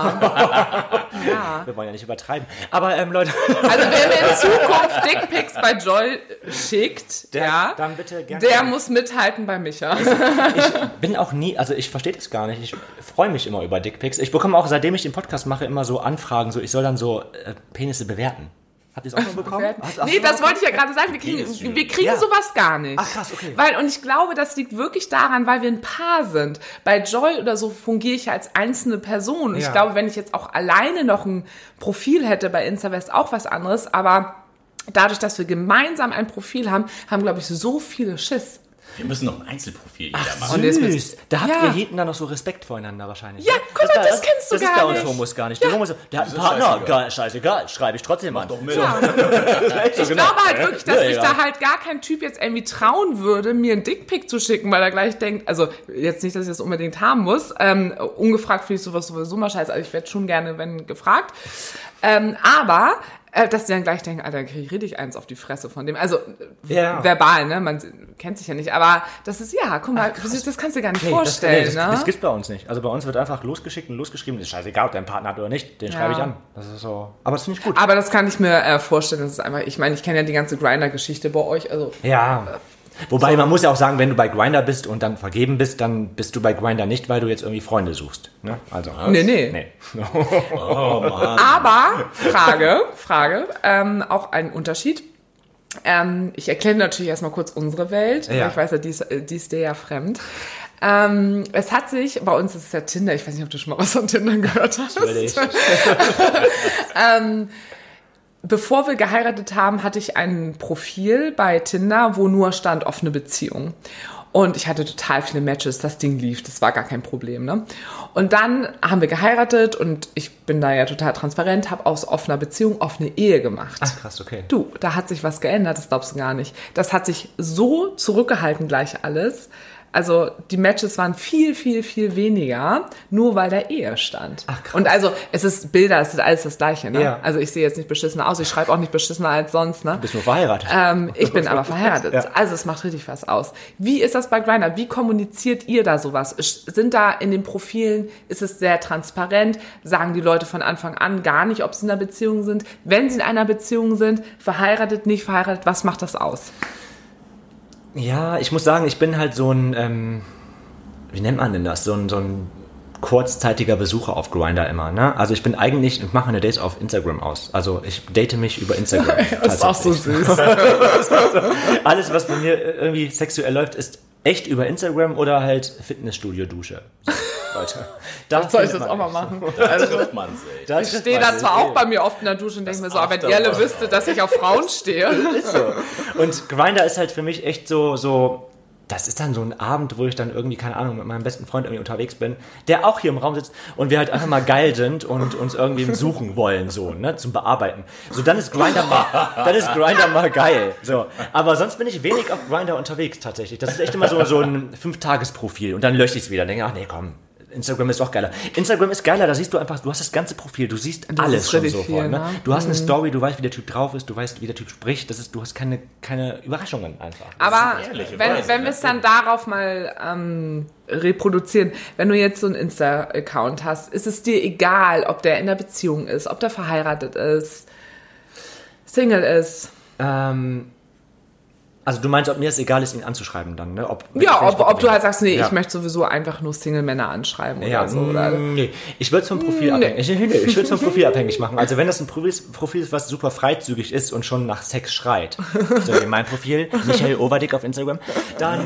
B: Ja.
A: Wir wollen ja nicht übertreiben. Aber Leute.
B: Also wer mir in Zukunft Dickpics bei Joy schickt,
A: dann bitte gerne.
B: Der muss mithalten bei Micha.
A: Ich bin auch nie, also ich verstehe das gar nicht. Ich freue mich immer über Dickpics. Ich bekomme auch, seitdem ich den Podcast mache, immer so Anfragen, so ich soll dann so Penisse bewerten. Habt ihr es auch schon bekommen?
B: Nee, das wollte ich ja gerade sagen. Wir kriegen sowas gar nicht.
A: Ach krass, okay.
B: Und ich glaube, das liegt wirklich daran, weil wir ein Paar sind. Bei Joy oder so fungiere ich ja als einzelne Person. Und ich glaube, wenn ich jetzt auch alleine noch ein Profil hätte bei Insta-West, auch was anderes. Aber dadurch, dass wir gemeinsam ein Profil haben, glaube ich, so viele Schiss.
C: Wir müssen noch ein Einzelprofil jeder machen.
A: Und süß. Da habt ihr Heten dann noch so Respekt voreinander wahrscheinlich.
B: Ja, guck mal, das kennst du gar nicht.
A: Das ist bei uns Homos gar nicht. Die Homos, der hat einen Partner, geil, scheißegal, schreibe ich trotzdem an.
C: Doch mit.
B: Ja. Ich glaube halt wirklich, dass sich da halt gar kein Typ jetzt irgendwie trauen würde, mir einen Dickpic zu schicken, weil er gleich denkt, also jetzt nicht, dass ich das unbedingt haben muss, ungefragt finde ich sowas sowieso mal scheiße, also ich werde schon gerne, wenn gefragt, aber dass die dann gleich denken, Alter, kriege ich richtig eins auf die Fresse von dem. Also verbal, ne? Man kennt sich ja nicht. Aber das ist, guck mal, das kannst du dir gar nicht vorstellen.
A: Das gibt's bei uns nicht. Also bei uns wird einfach losgeschickt und losgeschrieben. Das ist scheißegal, ob der einen Partner hat oder nicht. Den schreibe ich an. Das ist so. Aber das finde ich gut.
B: Aber das kann ich mir vorstellen. Das ist einfach, ich meine, ich kenne ja die ganze Grindr-Geschichte bei euch. Also
A: wobei, man muss ja auch sagen, wenn du bei Grindr bist und dann vergeben bist, dann bist du bei Grindr nicht, weil du jetzt irgendwie Freunde suchst. Ne? Also,
B: nee.
C: Oh, Mann.
B: Aber, Frage, auch ein Unterschied. Ich erkläre natürlich erstmal kurz unsere Welt. Weil ich weiß ja, die ist dir ja fremd. Es hat sich, bei uns ist es ja Tinder, ich weiß nicht, ob du schon mal was von Tinder gehört hast. Bevor wir geheiratet haben, hatte ich ein Profil bei Tinder, wo nur stand offene Beziehung. Und ich hatte total viele Matches, das Ding lief, das war gar kein Problem, ne? Und dann haben wir geheiratet und ich bin da ja total transparent, habe aus offener Beziehung offene Ehe gemacht.
A: Ach krass, okay.
B: Du, da hat sich was geändert, das glaubst du gar nicht. Das hat sich so zurückgehalten gleich alles. Also die Matches waren viel, viel, viel weniger, nur weil da Ehe stand.
A: Ach, krass.
B: Und also es ist Bilder, es ist alles das Gleiche. Ne?
A: Ja.
B: Also ich sehe jetzt nicht beschissener aus, ich schreibe auch nicht beschissener als sonst. Ne?
A: Du bist nur verheiratet.
B: Ich bin aber verheiratet.
A: Ja.
B: Also es macht richtig was aus. Wie ist das bei Grindr? Wie kommuniziert ihr da sowas? Sind da in den Profilen, ist es sehr transparent? Sagen die Leute von Anfang an gar nicht, ob sie in einer Beziehung sind? Wenn sie in einer Beziehung sind, verheiratet, nicht verheiratet, was macht das aus?
A: Ja, ich muss sagen, ich bin halt so ein, wie nennt man denn das? So ein kurzzeitiger Besucher auf Grindr immer, ne? Also ich mache meine Dates auf Instagram aus. Also ich date mich über Instagram.
B: Das ist auch so süß.
A: Alles, was bei mir irgendwie sexuell läuft, ist echt über Instagram oder halt Fitnessstudio-Dusche. Leute.
B: Dann soll ich das auch mal machen.
C: Da trifft man sich.
B: Ich stehe da zwar auch bei mir oft in der Dusche und denke mir so, aber wenn ihr alle wüsstet, dass ich auf Frauen stehe.
A: Ist so. Und Grindr ist halt für mich echt so, das ist dann so ein Abend, wo ich dann irgendwie, keine Ahnung, mit meinem besten Freund irgendwie unterwegs bin, der auch hier im Raum sitzt und wir halt einfach mal geil sind und uns irgendwie suchen wollen, so, ne, zum Bearbeiten. So, dann ist Grindr mal geil. So. Aber sonst bin ich wenig auf Grindr unterwegs, tatsächlich. Das ist echt immer so ein 5-Tages-Profil und dann lösche ich es wieder. Denke, ach nee, komm. Instagram ist auch geiler. Instagram ist geiler, da siehst du einfach, du hast das ganze Profil, du siehst alles schon sofort. Ne? Du hast eine Story, du weißt, wie der Typ drauf ist, du weißt, wie der Typ spricht, du hast keine Überraschungen einfach.
B: Aber wenn wir es dann darauf mal reproduzieren, wenn du jetzt so einen Insta-Account hast, ist es dir egal, ob der in einer Beziehung ist, ob der verheiratet ist, Single ist?
A: Also du meinst, ob mir es egal ist, ihn anzuschreiben dann, ne? Ob du
B: halt sagst, nee, ich möchte sowieso einfach nur Single-Männer anschreiben oder so. Oder?
A: Nee, ich würde es vom Profil abhängig machen. Also wenn das ein Profil ist, was super freizügig ist und schon nach Sex schreit, so wie mein Profil, Michael Overdick auf Instagram, dann,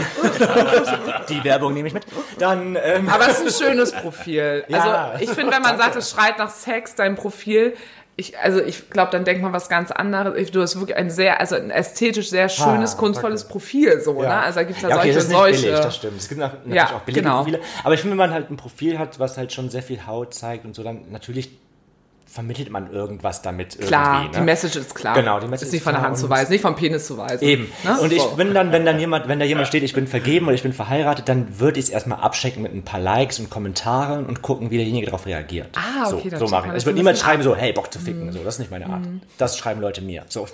A: die Werbung nehme ich mit, dann...
B: Aber es ist ein schönes Profil.
A: Ja.
B: Also ich finde, wenn man sagt, es schreit nach Sex, dein Profil... Ich glaube, dann denkt man was ganz anderes. Du hast wirklich ein ästhetisch sehr schönes, kunstvolles Profil, so,
A: ja.
B: Ne? Also da gibt es ja
A: okay,
B: solche.
A: Billig, das stimmt. Es gibt natürlich auch billige Profile. Aber ich finde, wenn man halt ein Profil hat, was halt schon sehr viel Haut zeigt und so, dann natürlich vermittelt man irgendwas damit irgendwie.
B: Klar,
A: ne?
B: Die Message ist klar.
A: Genau, die Message
B: ist nicht von der Hand zu weisen, nicht vom Penis zu weisen.
A: Eben.
B: Ne?
A: Und ich bin dann, wenn da jemand steht, ich bin vergeben oder ich bin verheiratet, dann würde ich es erstmal abchecken mit ein paar Likes und Kommentaren und gucken, wie derjenige darauf reagiert.
B: Ah, okay.
A: So mache ich. Ich würde niemals schreiben so, hey, Bock zu ficken. So, das ist nicht meine Art. Das schreiben Leute mir. So.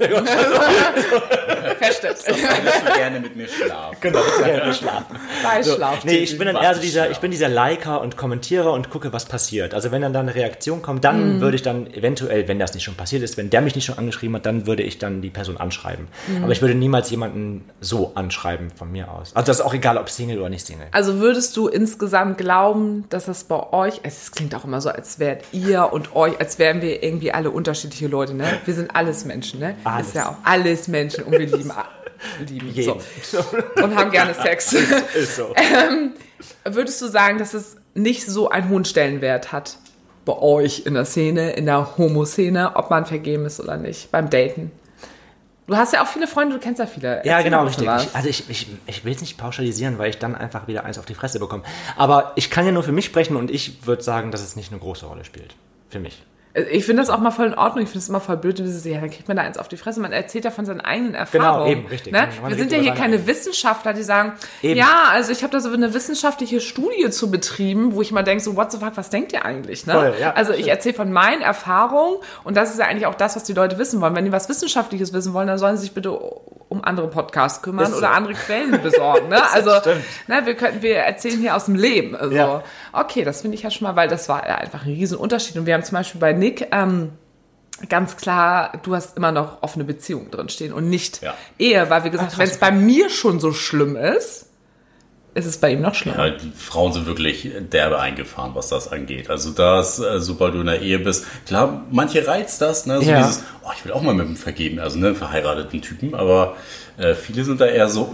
B: Feststeht.
C: So, würdest du gerne mit mir schlafen?
A: Genau, ich gerne mit mir schlafen. Nee, ich bin dann eher so dieser Liker und Kommentierer und gucke, was passiert. Also wenn dann da eine Reaktion kommt, dann würde ich dann eventuell, wenn das nicht schon passiert ist, wenn der mich nicht schon angeschrieben hat, dann würde ich dann die Person anschreiben. Aber ich würde niemals jemanden so anschreiben von mir aus. Also das ist auch egal, ob Single oder nicht Single.
B: Also würdest du insgesamt glauben, dass das bei euch, es klingt auch immer so, als wärt ihr und euch, als wären wir irgendwie alle unterschiedliche Leute, ne? Wir sind alles Menschen, ne?
A: Alles.
B: Ist ja auch alles Menschen und wir lieben
A: jeden.
B: So. Und haben gerne Sex.
A: Ist so.
B: Würdest du sagen, dass es nicht so einen hohen Stellenwert hat bei euch in der Szene, in der Homo-Szene, ob man vergeben ist oder nicht, beim Daten? Du hast ja auch viele Freunde, du kennst ja viele.
A: Ja, genau, richtig. Ich will es nicht pauschalisieren, weil ich dann einfach wieder eins auf die Fresse bekomme. Aber ich kann ja nur für mich sprechen und ich würde sagen, dass es nicht eine große Rolle spielt. Für mich.
B: Ich finde das auch mal voll in Ordnung. Ich finde es immer voll blöd, dann kriegt man da eins auf die Fresse. Man erzählt ja von seinen eigenen Erfahrungen.
A: Genau, eben, richtig.
B: Ne? Wir sind ja hier keine Wissenschaftler, die sagen, ja, also ich habe da so eine wissenschaftliche Studie zu betrieben, wo ich mal denke, so what the fuck, was denkt ihr eigentlich? Ne?
A: Voll, ja,
B: also ich erzähle von meinen Erfahrungen und das ist ja eigentlich auch das, was die Leute wissen wollen. Wenn die was Wissenschaftliches wissen wollen, dann sollen sie sich bitte um andere Podcasts kümmern oder andere Quellen besorgen. Ne? Also ne, wir erzählen hier aus dem Leben. Also, ja. Okay, das finde ich ja schon mal, weil das war ja einfach ein Riesenunterschied. Und wir haben zum Beispiel bei Nick ganz klar, du hast immer noch offene Beziehungen drinstehen und nicht Ehe, weil wir gesagt haben, wenn es bei mir schon so schlimm ist, ist es bei ihm noch schlimmer.
C: Ja, die Frauen sind wirklich derbe eingefahren, was das angeht. Also sobald du in der Ehe bist, klar, manche reizt das, ne? So dieses, ich will auch mal mit einem vergeben, also einen verheirateten Typen, aber viele sind da eher so,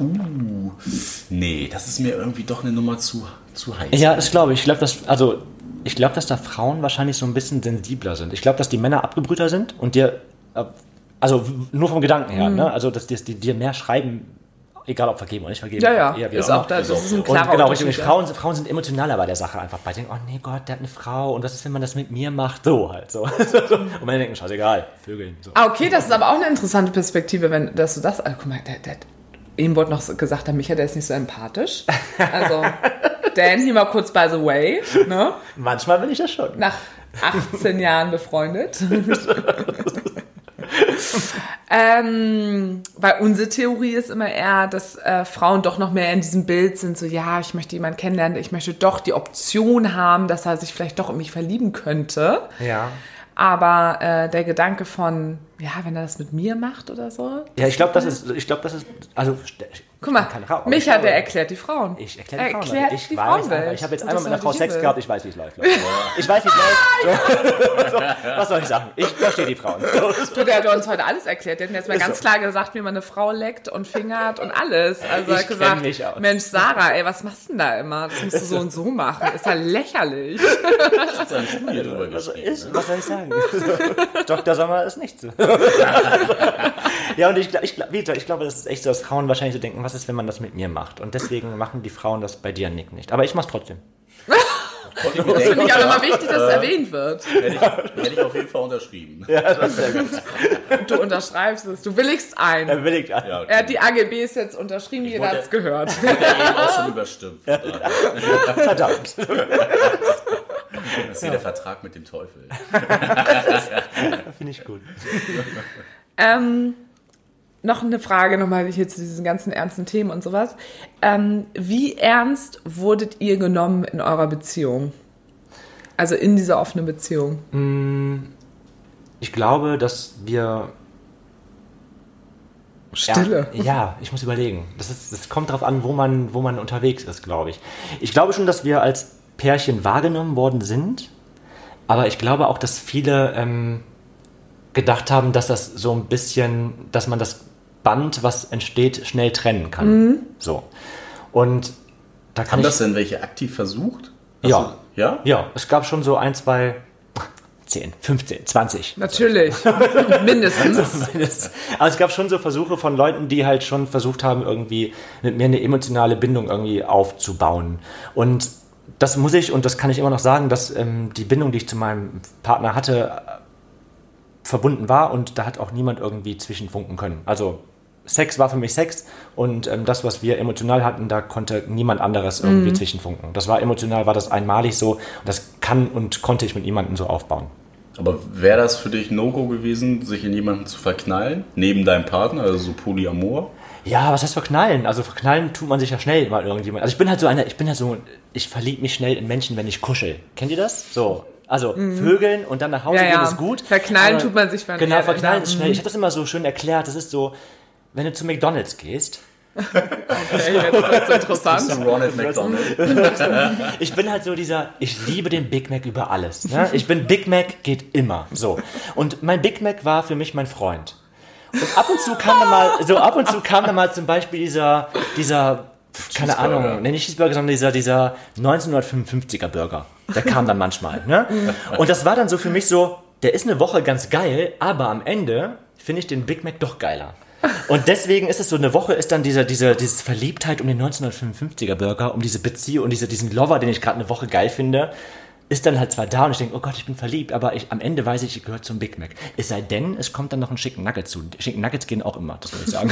C: nee, das ist mir irgendwie doch eine Nummer zu heiß.
A: Ja, das glaube ich. Ich glaube, dass da Frauen wahrscheinlich so ein bisschen sensibler sind. Ich glaube, dass die Männer abgebrühter sind und dir, also nur vom Gedanken her, ne? Also dass die dir mehr schreiben, egal ob vergeben oder nicht vergeben.
B: Ja, ist auch das ist ein klarer Unterschied.
A: Frauen sind emotionaler bei der Sache einfach. Bei denken, oh nee Gott, der hat eine Frau und was ist, wenn man das mit mir macht? So halt. So. Und man denkt, scheißegal, Vögeln. So.
B: Okay, das ist aber auch eine interessante Perspektive, dass du das, guck mal, ihm wurde noch gesagt, der Micha, der ist nicht so empathisch. Also, Dan, hier mal kurz by the way. Ne?
A: Manchmal bin ich das schon.
B: Nach 18 Jahren befreundet. Weil unsere Theorie ist immer eher, dass Frauen doch noch mehr in diesem Bild sind, so ja, ich möchte jemanden kennenlernen, ich möchte doch die Option haben, dass er sich vielleicht doch in mich verlieben könnte.
A: Ja.
B: Aber der Gedanke von, ja, wenn er das mit mir macht oder so.
A: Ja, ich glaube, das ist, also
B: Guck mal, Micha, der erklärt die Frauen.
A: Ich erkläre die Frauen.
B: Ich weiß,
A: ich habe jetzt einmal mit einer Frau Sex gehabt, ich weiß, wie es läuft. Ich weiß, wie es läuft. So, was soll ich sagen? Ich verstehe die Frauen.
B: Du, der hat uns heute alles erklärt. Der hat mir jetzt mal ganz klar gesagt, wie man eine Frau leckt und fingert und alles. Also er hat gesagt, Mensch, Sarah, ey, was machst du denn da immer? Das musst du so und so machen. Ist ja lächerlich.
A: Was soll ich sagen? Dr. Sommer ist nicht so. Ja, und ich glaube, das ist echt so, dass Frauen wahrscheinlich so denken, was ist, wenn man das mit mir macht? Und deswegen machen die Frauen das bei dir, Nick, nicht. Aber ich mach's trotzdem.
B: Das finde ich auch immer wichtig, dass es erwähnt wird.
C: Hätte ich auf jeden Fall unterschrieben.
A: Ja, das ist sehr gut.
B: Und du unterschreibst es. Du willigst ein.
A: Er willigt ein.
C: Ja, okay.
B: Er hat die AGBs jetzt unterschrieben, jeder hat es gehört.
C: Ich habe eben auch schon überstimmt.
A: Verdammt.
C: Das ist ja der Vertrag mit dem Teufel.
A: Finde ich gut.
B: Noch eine Frage nochmal hier zu diesen ganzen ernsten Themen und sowas. Wie ernst wurdet ihr genommen in eurer Beziehung? Also in dieser offenen Beziehung?
A: Ich glaube, dass wir...
B: Stille.
A: Ja, ich muss überlegen. Das kommt darauf an, wo man unterwegs ist, glaube ich. Ich glaube schon, dass wir als Pärchen wahrgenommen worden sind, aber ich glaube auch, dass viele gedacht haben, dass das so ein bisschen, dass man das Band, was entsteht, schnell trennen kann. So. Und da kann
C: Haben das denn welche aktiv versucht?
A: Ja.
C: Ja?
A: Ja, es gab schon so 1, 2, 10, 15, 20.
B: Natürlich. Mindestens.
A: Aber es gab schon so Versuche von Leuten, die halt schon versucht haben, irgendwie mit mir eine emotionale Bindung irgendwie aufzubauen. Und das muss ich, und das kann ich immer noch sagen, dass die Bindung, die ich zu meinem Partner hatte, verbunden war und da hat auch niemand irgendwie zwischenfunken können. Also Sex war für mich Sex und das, was wir emotional hatten, da konnte niemand anderes irgendwie zwischenfunken. Das war emotional, war das einmalig so und das kann und konnte ich mit niemandem so aufbauen.
C: Aber wäre das für dich No-Go gewesen, sich in jemanden zu verknallen, neben deinem Partner, also so Polyamor?
A: Ja, was heißt verknallen? Also verknallen tut man sich ja schnell mal irgendjemand. Also ich verliebe mich schnell in Menschen, wenn ich kuschel. Kennt ihr das? So. Also Vögeln und dann nach Hause gehen ist gut.
B: Verknallen tut man sich verknallen.
A: Genau, verknallen ist schnell. Ich habe das immer so schön erklärt. Das ist so, wenn du zu McDonald's gehst.
B: Okay, das ist interessant.
C: Das ist Ronald McDonald.
A: Ich bin halt so ich liebe den Big Mac über alles. Ne? Big Mac geht immer. So. Und mein Big Mac war für mich mein Freund. Und ab und zu kam dann mal zum Beispiel dieser keine Ahnung, nicht Cheeseburger, sondern dieser 1955er Burger. Der kam dann manchmal. Ne? Und das war dann so für mich so, der ist eine Woche ganz geil, aber am Ende finde ich den Big Mac doch geiler. Und deswegen ist es so, eine Woche ist dann diese Verliebtheit um den 1955er Burger, um diese Beziehung und diesen Lover, den ich gerade eine Woche geil finde, ist dann halt zwar da und ich denke, oh Gott, ich bin verliebt, aber am Ende weiß ich gehöre zum Big Mac. Es sei denn, es kommt dann noch ein Chicken Nugget zu. Chicken Nuggets gehen auch immer, das muss ich sagen.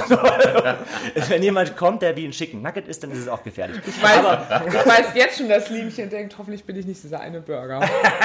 A: Wenn jemand kommt, der wie ein Chicken Nugget ist, dann ist es auch gefährlich.
B: Ich weiß jetzt schon, dass Liemchen denkt, hoffentlich bin ich nicht dieser eine Burger.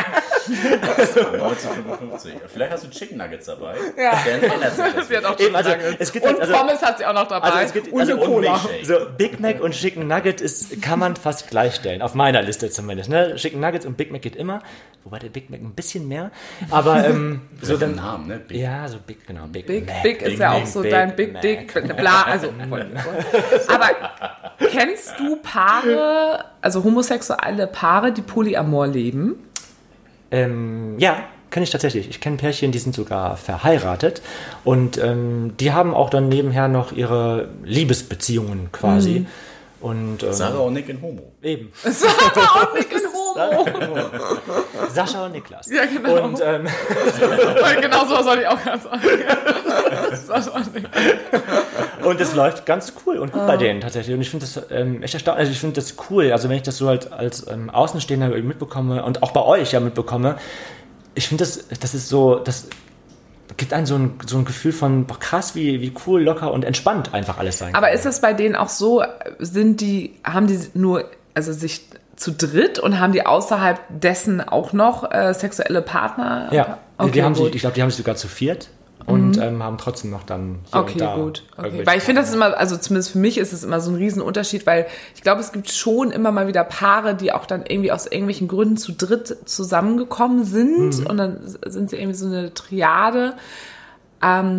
C: 1955. Vielleicht hast du Chicken Nuggets dabei.
B: Ja.
C: Dann ändert sich das.
B: Sie hat auch Chicken Nuggets. Und Pommes hat sie auch noch dabei. Und eine Cola.
A: So, Big Mac und Chicken Nugget kann man fast gleichstellen. Auf meiner Liste zumindest. Ne? Chicken Nuggets und Big Mac geht immer. Wobei der Big Mac ein bisschen mehr. Aber
C: so den Namen, ne?
A: Big. Ja, so Big, genau.
B: Big ist ja auch so dein Big Dick. Bla, also. Aber kennst du Paare, also homosexuelle Paare, die Polyamor leben?
A: Ja, kenne ich tatsächlich. Ich kenne Pärchen, die sind sogar verheiratet und die haben auch dann nebenher noch ihre Liebesbeziehungen quasi. Und,
C: Sarah und Nick in Homo.
A: Eben.
B: Sarah und Nick in Homo.
A: Sascha und Niklas.
B: Ja, genau.
A: Und,
B: genau so soll ich auch ganz sagen. Sascha und Niklas.
A: Und es läuft ganz cool und gut bei denen tatsächlich. Und ich finde das echt erstaunlich. Also ich finde das cool. Also wenn ich das so halt als Außenstehender mitbekomme und auch bei euch ja mitbekomme, ich finde das ist so, das gibt einem so ein Gefühl von, boah, krass, wie cool, locker und entspannt einfach alles sein kann.
B: Aber ist es bei denen auch so, haben die nur, also sich zu dritt und haben die außerhalb dessen auch noch sexuelle Partner?
A: Ja,
B: okay,
A: ich glaube, die haben sie sogar zu viert. Und haben trotzdem noch dann hier
B: okay,
A: und da
B: gut. Okay. Weil ich finde, das ist immer, also zumindest für mich ist es immer so ein Riesenunterschied, weil ich glaube, es gibt schon immer mal wieder Paare, die auch dann irgendwie aus irgendwelchen Gründen zu dritt zusammengekommen sind und dann sind sie irgendwie so eine Triade.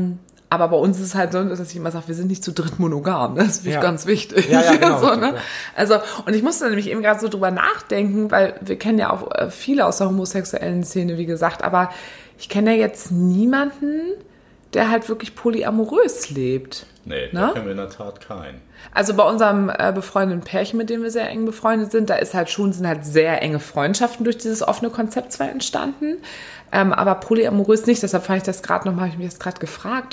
B: Aber bei uns ist es halt so, dass ich immer sage, wir sind nicht zu dritt monogam. Das finde ich ganz wichtig.
A: Ja, genau.
B: So, ne? Also, und ich musste nämlich eben gerade so drüber nachdenken, weil wir kennen ja auch viele aus der homosexuellen Szene, wie gesagt, aber ich kenne ja jetzt niemanden, der halt wirklich polyamorös lebt.
C: Nee, da kennen wir in der Tat keinen.
B: Also bei unserem befreundeten Pärchen, mit dem wir sehr eng befreundet sind, sind halt sehr enge Freundschaften durch dieses offene Konzept zwar entstanden, aber polyamorös nicht. Deshalb fand ich das gerade nochmal, habe ich mich das gerade gefragt.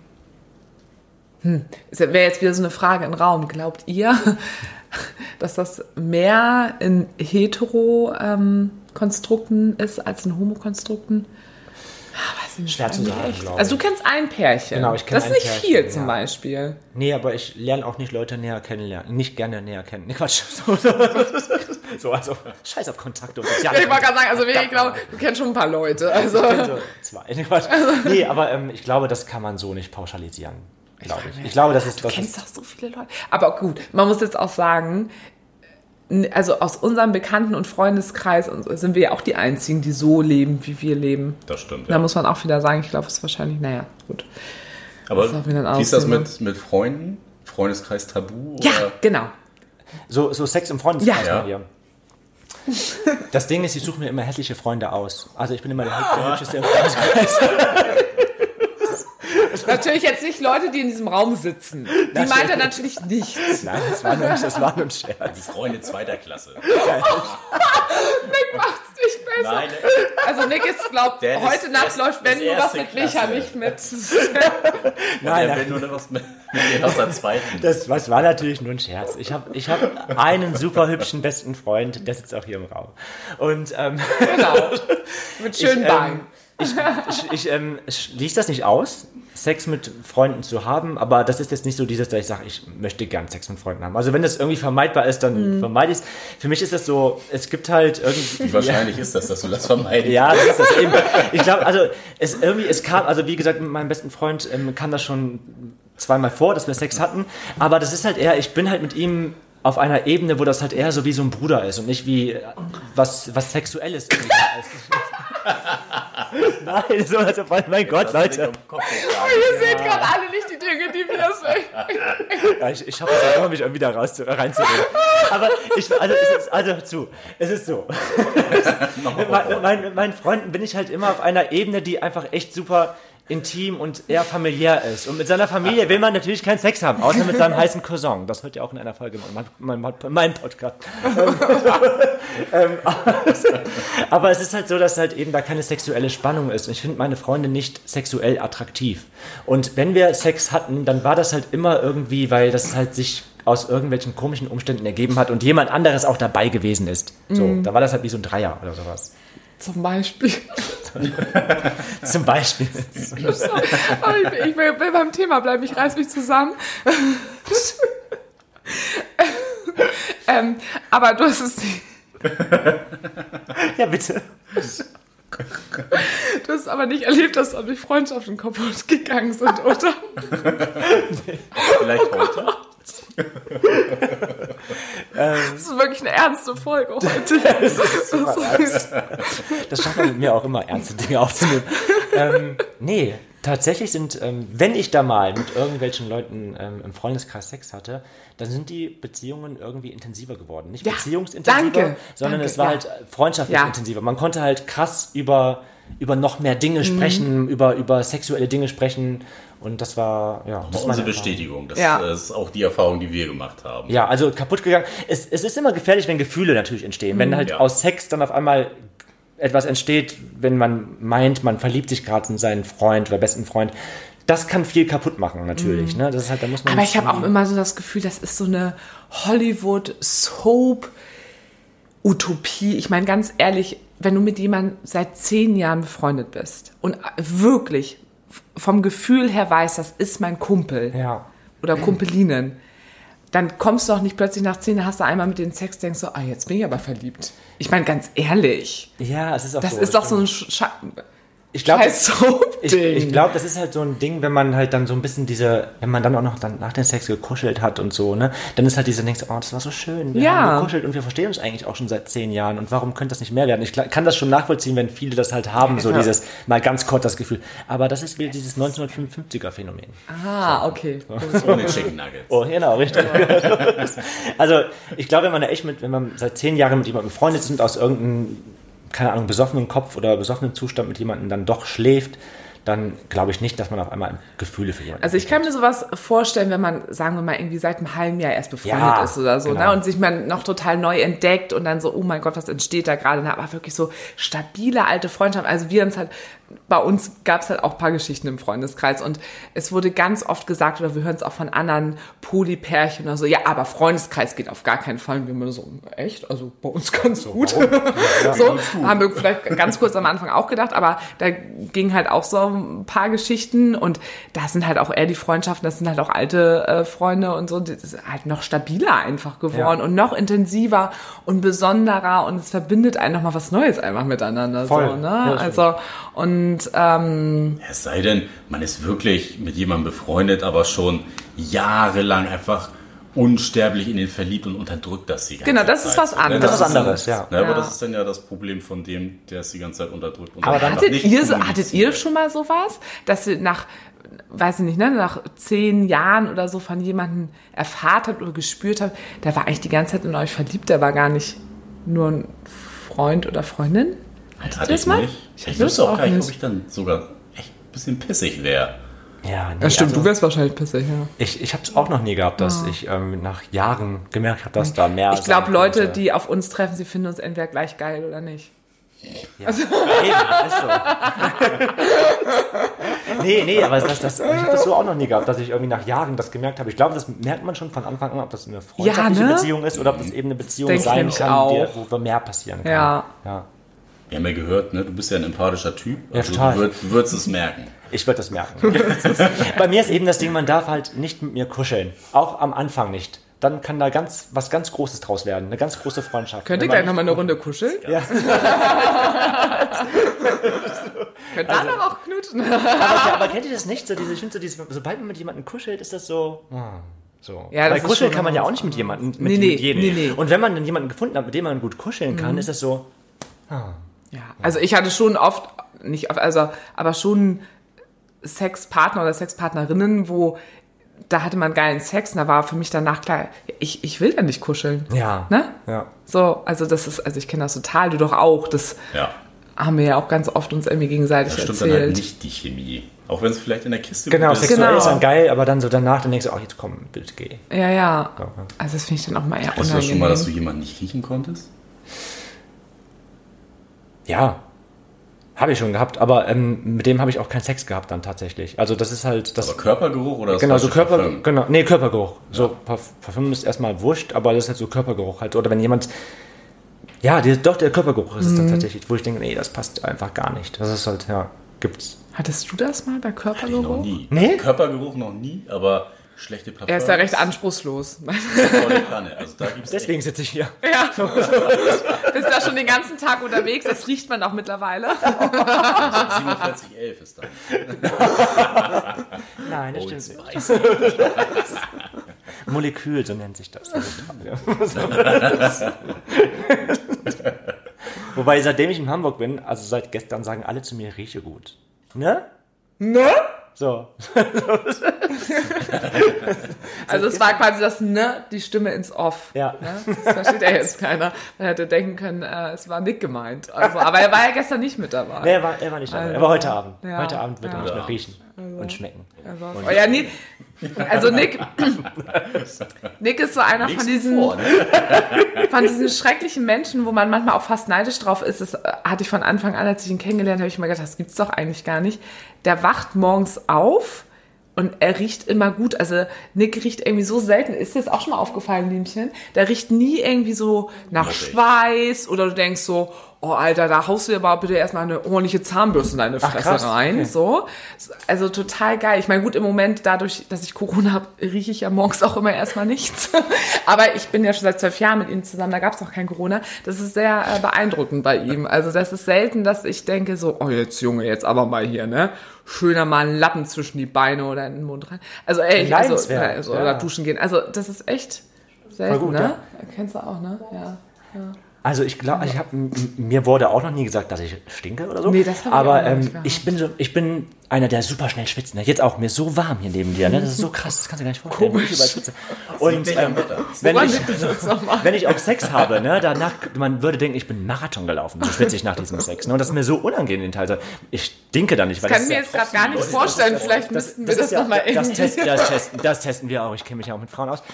B: Es wäre jetzt wieder so eine Frage im Raum. Glaubt ihr, dass das mehr in Hetero-Konstrukten ist als in Homo-Konstrukten?
A: Schwer zu sagen, glaube ich.
B: Also du kennst ein Pärchen.
A: Genau, ich kenne ein
B: Das ist nicht
A: Pärchen,
B: viel zum Beispiel.
A: Nee, aber ich lerne auch nicht Leute näher kennenlernen. Nicht gerne näher kennen. Nee, Quatsch. So, also scheiß auf Kontakte und soziale
B: Ich wollte gerade sagen, also ich glaube, du kennst schon ein paar Leute. Also.
A: Ich kenne so 2. Nee, Quatsch. Nee, aber ich glaube, das kann man so nicht pauschalisieren. Ich glaube, das ist...
B: Du kennst doch so viele Leute. Aber gut, man muss jetzt auch sagen, also aus unserem Bekannten- und Freundeskreis sind wir ja auch die Einzigen, die so leben, wie wir leben.
C: Das stimmt,
B: Da muss man auch wieder sagen, ich glaube, es ist wahrscheinlich, naja, gut.
C: Aber wie ist das mit Freunden? Freundeskreis tabu?
B: Ja,
C: oder?
B: Genau.
A: So Sex im Freundeskreis
C: Ja.
A: bei dir. Das Ding ist, ich suche mir immer hässliche Freunde aus. Also ich bin immer der hübscheste im Freundeskreis.
B: Natürlich jetzt nicht Leute, die in diesem Raum sitzen. Die meint er natürlich nicht.
A: Nein, das war nur ein Scherz.
C: Die Freunde zweiter Klasse.
B: Nick macht's nicht besser.
C: Nein,
B: Also Nick glaubt, heute Nacht läuft wenn nur was mit Micha, nicht mit...
C: Nein, wenn nur was mit denen aus der zweiten.
A: Das war natürlich nur ein Scherz. Ich hab einen super hübschen besten Freund, der sitzt auch hier im Raum. Und
B: Genau. Mit schönen Beinen.
A: Ich schließe das nicht aus, Sex mit Freunden zu haben, aber das ist jetzt nicht so dieses, dass ich sage, ich möchte gern Sex mit Freunden haben. Also wenn das irgendwie vermeidbar ist, dann vermeide ich es. Für mich ist das so, es gibt halt irgendwie...
C: Wie wahrscheinlich ist das, dass du das vermeidest?
A: Ja, das ist das eben. Ich glaube, also es kam, also wie gesagt, mit meinem besten Freund kam das schon zweimal vor, dass wir Sex hatten, aber das ist halt eher, ich bin halt mit ihm auf einer Ebene, wo das halt eher so wie so ein Bruder ist und nicht wie was Sexuelles ist. Nein, so, also, mein Gott, Leute.
B: Ihr seht gerade alle nicht die Dinge, die wir sehen.
A: Ja, ich hoffe, es immer mich irgendwie da reinzureden. Aber es ist so. Mit meinen Freunden bin ich halt immer auf einer Ebene, die einfach echt super intim und eher familiär ist. Und mit seiner Familie will man natürlich keinen Sex haben, außer mit seinem heißen Cousin. Das hört ihr auch in einer Folge mein Podcast. Aber es ist halt so, dass halt eben da keine sexuelle Spannung ist. Und ich finde meine Freunde nicht sexuell attraktiv. Und wenn wir Sex hatten, dann war das halt immer irgendwie, weil das halt sich aus irgendwelchen komischen Umständen ergeben hat und jemand anderes auch dabei gewesen ist. So, da war das halt wie so ein Dreier oder sowas.
B: Zum Beispiel.
A: Zum Beispiel.
B: Ich will beim Thema bleiben, ich reiß mich zusammen. Aber du hast es...
A: Ja, bitte.
B: Du hast aber nicht erlebt, dass dadurch Freundschaften kaputt gegangen sind, oder?
C: Vielleicht heute.
B: Das ist wirklich eine ernste Folge heute.
A: Das schafft man mit mir auch immer, ernste Dinge aufzunehmen. Nee, tatsächlich sind, wenn ich da mal mit irgendwelchen Leuten im Freundeskreis Sex hatte, dann sind die Beziehungen irgendwie intensiver geworden. Nicht beziehungsintensiver, sondern es war halt freundschaftlich intensiver. Man konnte halt krass über noch mehr Dinge sprechen, über sexuelle Dinge sprechen. Und das war, ja.
C: Das ist unsere Bestätigung. Das ist auch die Erfahrung, die wir gemacht haben.
A: Ja, also kaputt gegangen. Es ist immer gefährlich, wenn Gefühle natürlich entstehen. Wenn halt aus Sex dann auf einmal etwas entsteht, wenn man meint, man verliebt sich gerade in seinen Freund oder besten Freund. Das kann viel kaputt machen, natürlich. Ne? Das ist halt, da muss man.
B: Aber ich habe auch immer so das Gefühl, das ist so eine Hollywood-Soap-Utopie. Ich meine, ganz ehrlich, wenn du mit jemandem seit 10 Jahren befreundet bist und wirklich vom Gefühl her weißt, das ist mein Kumpel oder Kumpelinen, dann kommst du auch nicht plötzlich nach 10, hast du einmal mit denen Sex, denkst du, jetzt bin ich aber verliebt. Ich meine, ganz ehrlich.
A: Ja, es ist auch
B: das
A: so.
B: Das ist doch so ein
A: Ich glaube,
B: Scheiß Soap-Ding.
A: ich glaub, das ist halt so ein Ding, wenn man halt dann so ein bisschen wenn man dann auch noch dann nach dem Sex gekuschelt hat und so, ne, dann ist halt denkst du, oh, das war so schön, wir haben gekuschelt und wir verstehen uns eigentlich auch schon seit 10 Jahren und warum könnte das nicht mehr werden? Ich kann das schon nachvollziehen, wenn viele das halt haben, so dieses, mal ganz kurz das Gefühl. Aber das ist wieder dieses 1955er-Phänomen.
B: Ah, okay.
C: Ohne Chicken Nuggets.
A: Oh, genau, richtig. Also, ich glaube, wenn man seit 10 Jahren mit jemandem befreundet ist und aus irgendeinem, keine Ahnung, besoffenen Kopf oder besoffenen Zustand mit jemandem dann doch schläft, dann glaube ich nicht, dass man auf einmal Gefühle für jemanden
B: Also ich kann mir sowas vorstellen, wenn man, sagen wir mal, irgendwie seit einem halben Jahr erst befreundet ist oder so,
A: genau.
B: ne? Und sich man noch total neu entdeckt und dann so, oh mein Gott, was entsteht da gerade? Ne? Aber wirklich so stabile alte Freundschaft. Also wir haben es halt, bei uns gab es halt auch ein paar Geschichten im Freundeskreis und es wurde ganz oft gesagt, oder wir hören es auch von anderen Polypärchen oder so, ja, aber Freundeskreis geht auf gar keinen Fall. Und wir immer so, echt? Also bei uns ganz gut. So, haben wir vielleicht ganz kurz am Anfang auch gedacht, aber da ging halt auch so ein paar Geschichten und da sind halt auch eher die Freundschaften, das sind halt auch alte Freunde und so, das ist halt noch stabiler einfach geworden und noch intensiver und besonderer und es verbindet einen nochmal was Neues einfach miteinander.
A: Voll.
B: So, ne?
A: Ja,
B: also und
C: Es sei denn, man ist wirklich mit jemandem befreundet, aber schon jahrelang einfach unsterblich in ihn verliebt und unterdrückt das die ganze Zeit.
B: Genau, das ist was anderes.
A: Das ist was anderes, ja.
C: Ne, aber das ist dann ja das Problem von dem, der es die ganze Zeit unterdrückt. Und
A: Aber dann
C: einfach nicht
B: hattet ihr schon mal sowas, dass ihr weiß ich nicht, ne, nach 10 Jahren oder so von jemandem erfahrt habt oder gespürt habt, der war eigentlich die ganze Zeit in euch verliebt, der war gar nicht nur ein Freund oder Freundin? Hattet ihr das mal?
C: Ich wüsste auch gar nicht, ob ich dann sogar echt ein bisschen pissig wäre.
A: Ja, nee,
B: Ja, stimmt,
A: also,
B: du wärst wahrscheinlich pissig, ja.
A: Ich habe es auch noch nie gehabt, dass ich nach Jahren gemerkt habe, dass da mehr
B: Ich glaube,
A: sein
B: Leute,
A: könnte.
B: die auf uns treffen, sie finden uns entweder gleich geil oder nicht.
A: Ja. Eben, ist so. nee, aber ich habe das so auch noch nie gehabt, dass ich irgendwie nach Jahren das gemerkt habe. Ich glaube, das merkt man schon von Anfang an, ob das eine freundschaftliche
B: ne?
A: Beziehung ist oder ob das eben eine Beziehung
B: Denke ich
A: sein
B: nämlich
A: kann,
B: auch.
A: wo mehr passieren kann.
B: Ja.
C: Wir haben ja gehört, ne, du bist ja ein empathischer Typ.
A: Ja,
C: Also
A: total.
C: du würdest es merken.
A: Ich würde das merken. Bei mir ist eben das Ding, man darf halt nicht mit mir kuscheln. Auch am Anfang nicht. Dann kann da was ganz Großes draus werden. Eine ganz große Freundschaft.
B: Könnt ihr
A: Wenn man
B: gleich nochmal eine Runde kuscheln?
A: Ja.
B: Könnt dann aber auch knutschen.
A: Aber kennt ihr das nicht? So ich finde sobald man mit jemandem kuschelt, ist das so. So.
B: Ja, das
A: Weil
B: ist
A: kuscheln
B: schon
A: kann man ja
B: was
A: auch nicht mit jemandem.
B: Nee,
A: jedem.
B: nee.
A: Und wenn man dann jemanden gefunden hat, mit dem man gut kuscheln kann, ist das so.
B: Ja, also ich hatte schon oft, nicht oft, also, aber schon Sexpartner oder Sexpartnerinnen, wo da hatte man geilen Sex und da war für mich danach klar, ich will ja nicht kuscheln.
A: Ja.
B: Ne?
A: Ja.
B: So, also das ist, also ich kenne das total, du doch auch. Das
C: Ja.
B: haben wir ja auch ganz oft uns irgendwie gegenseitig
C: Das stimmt
B: erzählt.
C: dann halt nicht die Chemie. Auch wenn es vielleicht in der Kiste
A: Genau,
C: gut ist.
A: sexuell
B: Genau.
A: ist dann geil, aber dann so danach, dann denkst du, jetzt komm, bitte geh.
B: Ja. Also das finde ich dann auch mal eher
C: Hast du das schon mal, dass du
B: unangenehm.
C: jemanden nicht riechen konntest?
A: Ja. Habe ich schon gehabt, aber mit dem habe ich auch keinen Sex gehabt dann tatsächlich. Also das ist halt das.
C: Aber Körpergeruch oder das
A: Genau, so
C: falsche Parfüm?
A: Körpergeruch. So Parfüm ist erstmal wurscht, aber das ist halt so Körpergeruch halt. Oder wenn jemand, der Körpergeruch ist es dann tatsächlich, wo ich denke, nee, das passt einfach gar nicht. Das ist halt, gibt's.
B: Hattest du das mal bei
C: Noch
B: Körpergeruch?
C: nie.
A: Nee?
C: Körpergeruch noch nie, aber schlechte Parfüm.
B: Er ist da recht anspruchslos.
C: Volle Kanne. Also da gibt's
A: Deswegen sitze ich hier.
B: Ja. Bist da schon den ganzen Tag unterwegs, das riecht man auch mittlerweile.
C: 4711 ist da.
A: Nein, das
C: Old
A: stimmt
C: Spice.
A: nicht. Molekül, so nennt sich das. Wobei, seitdem ich in Hamburg bin, also seit gestern, sagen alle zu mir, rieche gut. Ne? So.
B: Also es war quasi das Ne, die Stimme ins Off.
A: Ja.
B: Ne? Das versteht ja jetzt keiner. Man hätte denken können, es war Nick gemeint. Also, aber er war ja gestern nicht mit dabei.
A: Nee, er war nicht dabei.
B: Also,
A: Er war heute Abend.
B: ja,
A: Heute Abend wird er
B: ja.
A: nicht mehr riechen und schmecken.
B: Oh ja, nee. Also Nick ist so einer von diesen schrecklichen Menschen, wo man manchmal auch fast neidisch drauf ist. Das hatte ich von Anfang an, als ich ihn kennengelernt habe, ich mir gedacht, das gibt's doch eigentlich gar nicht. Der wacht morgens auf und er riecht immer gut. Also Nick riecht irgendwie so selten. Ist dir das auch schon mal aufgefallen, Liemchen? Der riecht nie irgendwie so nach Schweiß oder du denkst so, oh Alter, da haust du dir aber bitte erstmal eine ordentliche Zahnbürste in deine Fresse
A: krass,
B: rein.
A: okay.
B: So. Also total geil. Ich meine, gut, im Moment, dadurch, dass ich Corona habe, rieche ich ja morgens auch immer erstmal nichts. Aber ich bin ja schon seit 12 Jahren mit ihm zusammen, da gab es noch kein Corona. Das ist sehr beeindruckend bei ihm. Also das ist selten, dass ich denke so, oh jetzt Junge, jetzt aber mal hier, ne? Schöner mal einen Lappen zwischen die Beine oder in den Mund rein. Also ey, oder duschen gehen. Also das ist echt selten,
A: gut,
B: ne?
A: ja.
B: Kennst du auch, ne? Ja.
A: Also ich glaube, mir wurde auch noch nie gesagt, dass ich stinke oder so.
B: Nee, das hab ich
A: aber
B: auch nicht gehabt.
A: ich bin einer, der super schnell schwitzt. Ne? Jetzt auch, mir ist so warm hier neben dir. Ne? Das ist so krass, das kannst du gar nicht vorstellen. Komisch. Ich überall schwitze. Und wenn ich auch Sex habe, ne, danach, man würde denken, ich bin Marathon gelaufen. So schwitze ich nach diesem Sex. Ne? Und das ist mir so unangenehm. Also ich stinke da nicht. Weil
B: das kann ich mir jetzt gerade gar nicht vorstellen. Vielleicht müssten wir das nochmal
A: das testen wir auch. Ich kenne mich ja auch mit Frauen aus.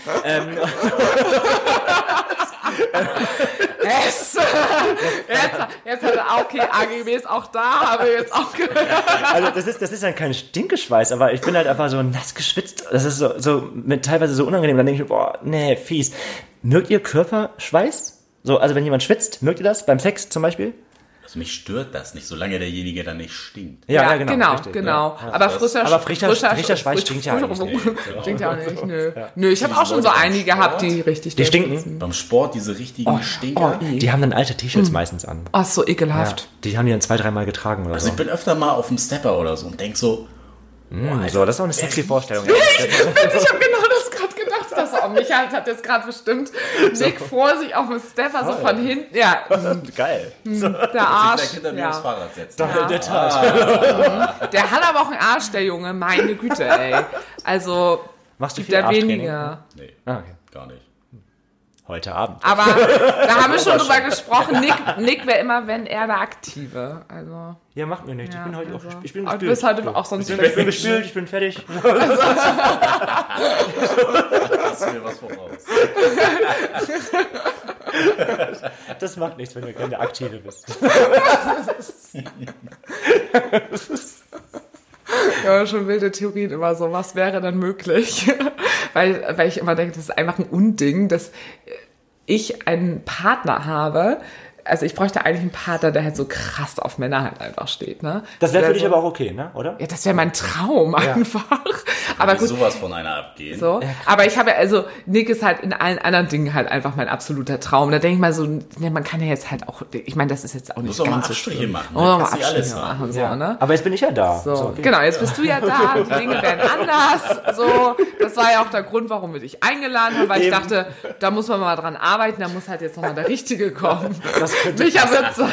B: Jetzt hat er okay, AGBs auch da, habe ich jetzt auch gehört.
A: Also das ist dann kein Stinkeschweiß, aber ich bin halt einfach so nass geschwitzt. Das ist so teilweise so unangenehm. Dann denke ich mir, boah, nee, fies. Mögt ihr Körperschweiß? So, also wenn jemand schwitzt, mögt ihr das? Beim Sex zum Beispiel?
C: Also mich stört das nicht, solange derjenige dann nicht stinkt.
B: Ja, genau. Richtig, genau. Ja. Aber frischer
A: Schweiß stinkt ja auch nicht.
B: Stinkt ja auch nicht, nö. Nö, ich habe auch schon so einige gehabt, die richtig
A: die stinken.
C: Beim Sport diese richtigen Stinker.
A: Die haben dann alte T-Shirts meistens an.
B: Ach, so ekelhaft.
A: Ja, die haben die dann 2-3 Mal getragen oder
C: also
A: so.
C: Ich bin öfter mal auf dem Stepper oder so und denk so,
A: so, das ist auch eine sexy Vorstellung.
B: Ich habe genau das gerade gedacht. Das auch Michael hat jetzt gerade bestimmt Nick vor sich auf dem Stepper so von hinten. Ja.
A: Geil.
B: So. Der Arsch.
C: Der aufs Fahrrad setzt.
A: Ja.
B: Der hat aber auch einen Arsch, der Junge. Meine Güte, ey. Also,
A: machst du
B: gibt
A: viel
B: da weniger.
C: Nee,
A: okay.
C: gar nicht.
A: Heute Abend.
B: Aber da haben wir schon drüber gesprochen. Nick wäre immer, wenn er der Aktive. Also,
A: ja, macht mir nichts.
B: Ja,
A: ich bin heute
B: also.
A: auch ich bin
B: Du
A: gespült.
B: bist heute auch sonst
A: Ich bin gespült, ich bin fertig.
C: Hast du mir was voraus?
A: Das macht nichts, wenn du keine Aktive bist.
B: Ja, schon wilde Theorien immer so, was wäre dann möglich? weil ich immer denke, das ist einfach ein Unding, dass ich einen Partner habe. Also ich bräuchte eigentlich einen Partner, der halt so krass auf Männer halt einfach steht, ne?
A: Das wäre für dich aber auch okay, ne? Oder?
B: Ja, das wäre mein Traum einfach. Aber gut.
C: Sowas von einer abgehen.
B: So. Aber ich habe ja, also Nick ist halt in allen anderen Dingen halt einfach mein absoluter Traum. Da denke ich mal so, ne, man kann ja jetzt halt auch, ich meine, das ist jetzt auch nicht
C: ganz
B: ganz
C: so
B: so
C: Abstriche machen.
B: Oh, mal
C: Abstriche
B: Abstriche machen, so,
A: Ja.
B: ne?
A: Aber jetzt bin ich ja da.
B: So,
A: okay.
B: genau, jetzt bist du ja da, die Dinge werden anders. So, das war ja auch der Grund, warum wir dich eingeladen haben, weil ich dachte, da muss man mal dran arbeiten, da muss halt jetzt nochmal der Richtige kommen.
A: Das könnte
B: Micha wird sein.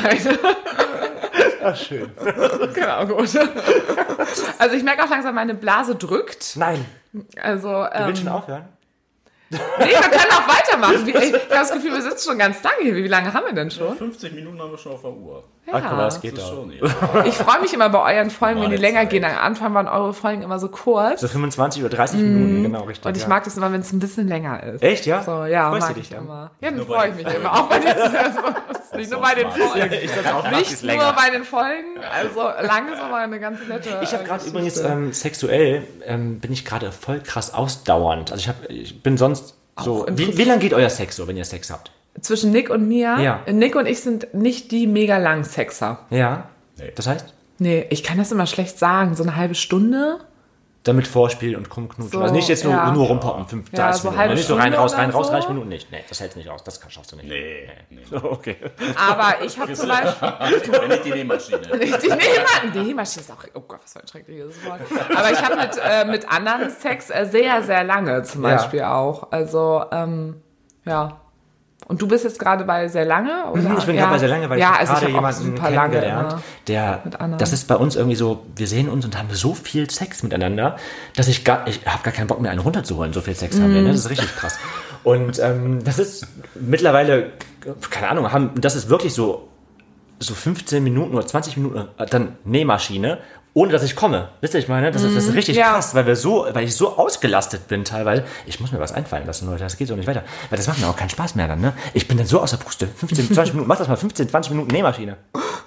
A: Ach, schön.
B: Genau, gut. Also ich merke auch langsam, meine Blase drückt.
A: Nein.
B: Also,
A: Du willst schon aufhören?
B: nee, wir können auch weitermachen. Ich habe das Gefühl, wir sitzen schon ganz lange hier. Wie lange haben wir denn schon?
C: 50 Minuten haben wir schon auf der Uhr.
B: Ja.
A: Ach, guck mal, das geht
C: Das ist
A: doch.
C: schon, ja.
B: Ich freue mich immer bei euren Folgen, wenn die
C: Normale
B: länger
C: Zeit.
B: gehen. Am Anfang waren eure Folgen immer so kurz.
A: So 25 oder 30 Minuten, genau, richtig.
B: Und ich mag das immer, wenn es ein bisschen länger ist.
A: Echt, ja?
B: So, ja,
A: Freust
B: mag
A: du dich
B: ich
A: dann?
B: immer. Ja, dann
C: Nur
B: freue
C: bei
B: ich
C: den
B: mich
C: Folgen.
B: immer. Auch bei den, nicht nur bei den Folgen. Nicht nur bei den Folgen, also lang ist aber eine ganz nette.
A: Ich habe gerade
B: Geschichte.
A: übrigens sexuell, bin ich gerade voll krass ausdauernd. Also ich bin sonst so. Wie lang geht euer Sex so, wenn ihr Sex habt?
B: Zwischen Nick und mir,
A: Ja.
B: Nick und ich sind nicht die mega langen Sexer.
A: Ja.
C: Nee.
A: Das heißt?
B: Nee, ich kann das immer schlecht sagen. So eine halbe Stunde.
A: Damit Vorspiel und Rumknutschen.
B: So,
A: also nicht jetzt nur,
B: ja.
A: nur rumpoppen, 5,
B: Ja,
A: 30
B: so
A: Minuten.
B: halbe
A: Nicht so rein,
B: Stunde
A: raus,
B: oder
A: rein, raus,
B: so.
A: 30 Minuten nicht. Nee, das hältst du nicht aus. Das schaffst du nicht.
C: Nee.
A: Okay.
B: Aber ich habe zum Beispiel...
C: Wenn nicht die Nähmaschine.
B: Die Nähmaschine ist auch... Oh Gott, was für ein schreckliches Wort. Aber ich habe mit anderen Sex sehr, sehr lange zum
A: Ja.
B: Beispiel auch. Also, ja. Und du bist jetzt gerade bei sehr lange? Oder?
A: Ich bin gerade bei sehr lange, weil ich
B: also
A: gerade
B: hab auch
A: jemanden
B: super lange
A: kennengelernt,
B: immer mit anderen.
A: das ist bei uns irgendwie so, wir sehen uns und haben so viel Sex miteinander, dass ich habe gar keinen Bock mehr, einen runterzuholen. So viel Sex haben wir, ne? Das ist richtig krass. Und das ist mittlerweile, keine Ahnung, das ist wirklich so 15 Minuten oder 20 Minuten dann Nähmaschine, ohne dass ich komme. Wisst ihr, ich meine? Das ist richtig
B: Ja.
A: krass, weil ich so ausgelastet bin teilweise. Ich muss mir was einfallen lassen, Leute, das geht so nicht weiter. Weil das macht mir auch keinen Spaß mehr dann, ne? Ich bin dann so aus der Puste. 15, 20 Minuten, mach das mal 15, 20 Minuten Nähmaschine.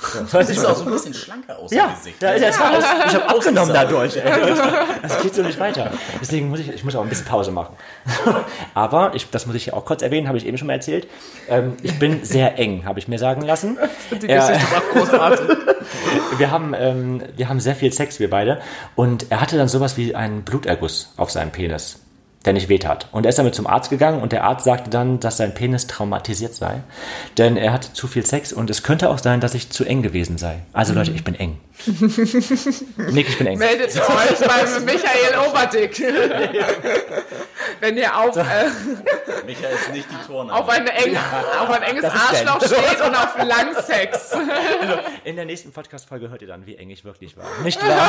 C: Du siehst auch so ein bisschen schlanker aus im Gesicht.
A: Ja, ich habe abgenommen dadurch. Das geht so nicht weiter. Deswegen muss ich muss auch ein bisschen Pause machen. Aber, das muss ich ja auch kurz erwähnen, habe ich eben schon mal erzählt, ich bin sehr eng, habe ich mir sagen lassen.
B: Die Geschichte ist auch großartig.
A: Wir haben sehr viel Sex, wir beide. Und er hatte dann sowas wie einen Bluterguss auf seinem Penis, der nicht wehtat. Und er ist damit zum Arzt gegangen und der Arzt sagte dann, dass sein Penis traumatisiert sei. Denn er hatte zu viel Sex und es könnte auch sein, dass ich zu eng gewesen sei. Also Leute, ich bin eng. Nick, ich bin eng.
B: Meldet euch bei Michael Oberdick. Wenn ihr auf
C: Michael ist nicht die Turnhalle.
B: auf ein enges Arschloch steht und auf Langsex.
A: Also, in der nächsten Podcast-Folge hört ihr dann, wie eng ich wirklich war. Nicht wahr?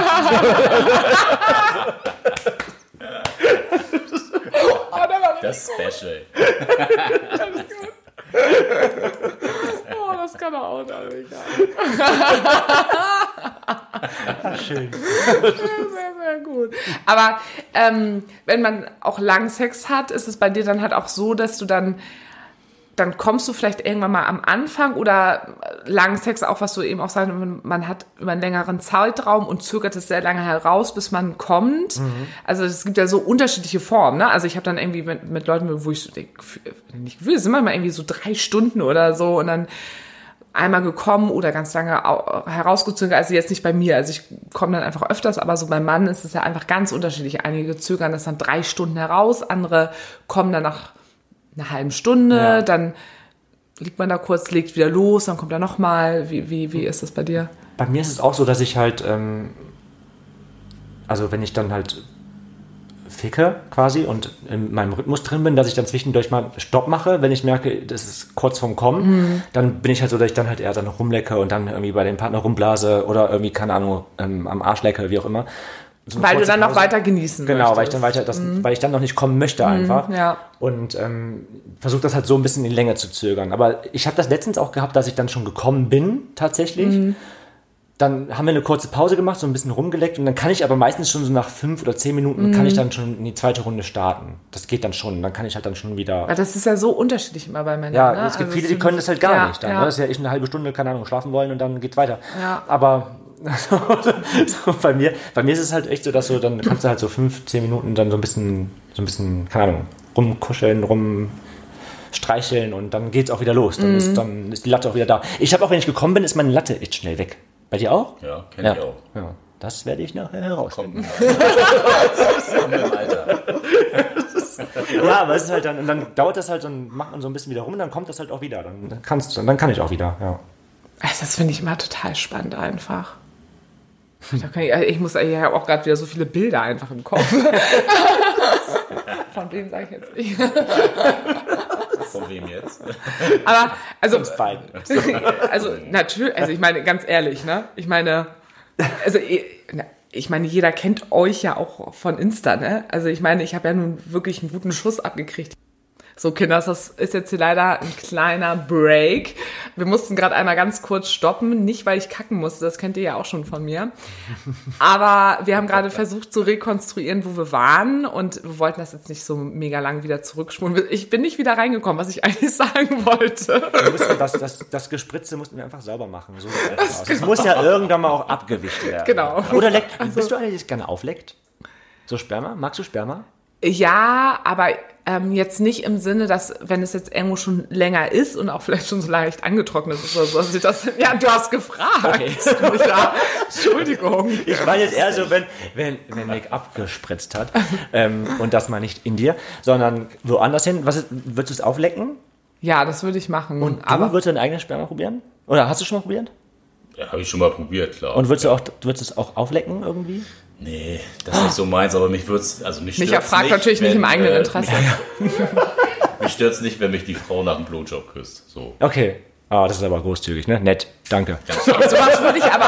C: Das Special.
B: Oh, das kann er auch noch nicht.
A: Schön.
B: Sehr, sehr gut. Aber wenn man auch lang Sex hat, ist es bei dir dann halt auch so, dass du dann kommst du vielleicht irgendwann mal am Anfang oder langen Sex, auch was du eben auch sagst, man hat über einen längeren Zeitraum und zögert es sehr lange heraus, bis man kommt. Mhm. Also es gibt ja so unterschiedliche Formen. Ne? Also ich habe dann irgendwie mit Leuten, wo ich so denke, nicht Gefühl, sind manchmal irgendwie so 3 Stunden oder so und dann einmal gekommen oder ganz lange herausgezögert. Also jetzt nicht bei mir, also ich komme dann einfach öfters, aber so beim Mann ist es ja einfach ganz unterschiedlich. Einige zögern das dann 3 Stunden heraus, andere kommen dann nach einer halben Stunde, dann liegt man da kurz, legt wieder los, dann kommt er nochmal. Wie ist das bei dir?
A: Bei mir ist es auch so, dass ich halt, also wenn ich dann halt ficke quasi und in meinem Rhythmus drin bin, dass ich dann zwischendurch mal Stopp mache, wenn ich merke, das ist kurz vorm Kommen, dann bin ich halt so, dass ich dann halt eher dann rumlecke und dann irgendwie bei dem Partner rumblase oder irgendwie, keine Ahnung, am Arsch lecke, wie auch immer. So
B: weil du dann noch weiter genießen
A: Genau,
B: möchtest.
A: Weil ich dann noch nicht kommen möchte einfach.
B: Ja.
A: Und versuche das halt so ein bisschen in die Länge zu zögern. Aber ich habe das letztens auch gehabt, dass ich dann schon gekommen bin, tatsächlich. Dann haben wir eine kurze Pause gemacht, so ein bisschen rumgeleckt. Und dann kann ich aber meistens schon so nach 5 oder 10 Minuten, kann ich dann schon in die zweite Runde starten. Das geht dann schon. Dann kann ich halt dann schon wieder...
B: Aber das ist ja so unterschiedlich immer bei Männern.
A: Ja,
B: ne?
A: es gibt
B: also
A: viele, die können das halt gar nicht. Dann,
B: ja.
A: Ne? Das ist ja echt eine halbe Stunde, keine Ahnung, schlafen wollen und dann geht's weiter.
B: Ja.
A: Aber... so bei mir ist es halt echt so, dass dann kannst du halt so 5-10 Minuten dann so ein bisschen, keine Ahnung, rumkuscheln, rumstreicheln und dann geht's auch wieder los. Dann ist die Latte auch wieder da. Ich habe auch, wenn ich gekommen bin, ist meine Latte echt schnell weg. Bei dir auch?
C: Ja, kenn ich auch.
A: Ja, das werde ich nachher herausfinden.
C: Kommt im Alter.
A: Ja, aber es ist halt dann dauert das halt und macht man so ein bisschen wieder rum und dann kommt das halt auch wieder. Dann kann ich auch wieder, ja.
B: Also das finde ich immer total spannend einfach. Ich habe auch gerade wieder so viele Bilder einfach im Kopf. Von wem sage ich jetzt nicht.
C: Von wem jetzt?
B: Aber, also...
A: Uns beiden.
B: Also, natürlich, also ich meine, ganz ehrlich, ne? Ich meine, jeder kennt euch ja auch von Insta, ne? Also ich meine, ich habe ja nun wirklich einen guten Schuss abgekriegt. So, Kinders, das ist jetzt hier leider ein kleiner Break. Wir mussten gerade einmal ganz kurz stoppen. Nicht, weil ich kacken musste, das kennt ihr ja auch schon von mir. Aber wir haben gerade versucht zu rekonstruieren, wo wir waren. Und wir wollten das jetzt nicht so mega lang wieder zurückspulen. Ich bin nicht wieder reingekommen, was ich eigentlich sagen wollte.
A: Das Gespritze mussten wir einfach sauber machen. So das muss ja irgendwann mal auch abgewischt werden.
B: Genau.
A: Oder bist du eine, die sich gerne aufleckt? So Sperma? Magst du Sperma?
B: Ja, aber jetzt nicht im Sinne, dass, wenn es jetzt irgendwo schon länger ist und auch vielleicht schon so leicht angetrocknet ist oder so, dass ich das... Ja, du hast gefragt. Okay. Ja, Entschuldigung.
A: Ich meine jetzt eher so, wenn Nick abgespritzt hat und das mal nicht in dir, sondern woanders hin. Würdest du es auflecken?
B: Ja, das würde ich machen.
A: Und würdest du deine eigene Sperma probieren? Oder hast du schon mal probiert?
C: Ja, habe ich schon mal probiert, klar.
A: Und würdest du es auch auflecken irgendwie?
C: Nee, das ist nicht so meins, aber mich würd's, also mich stört's
B: Micha fragt natürlich nicht im eigenen Interesse.
C: Mich stört's nicht, wenn mich die Frau nach dem Blowjob küsst. So.
A: Okay. Das ist aber großzügig, ne? Nett. Danke.
B: Sowas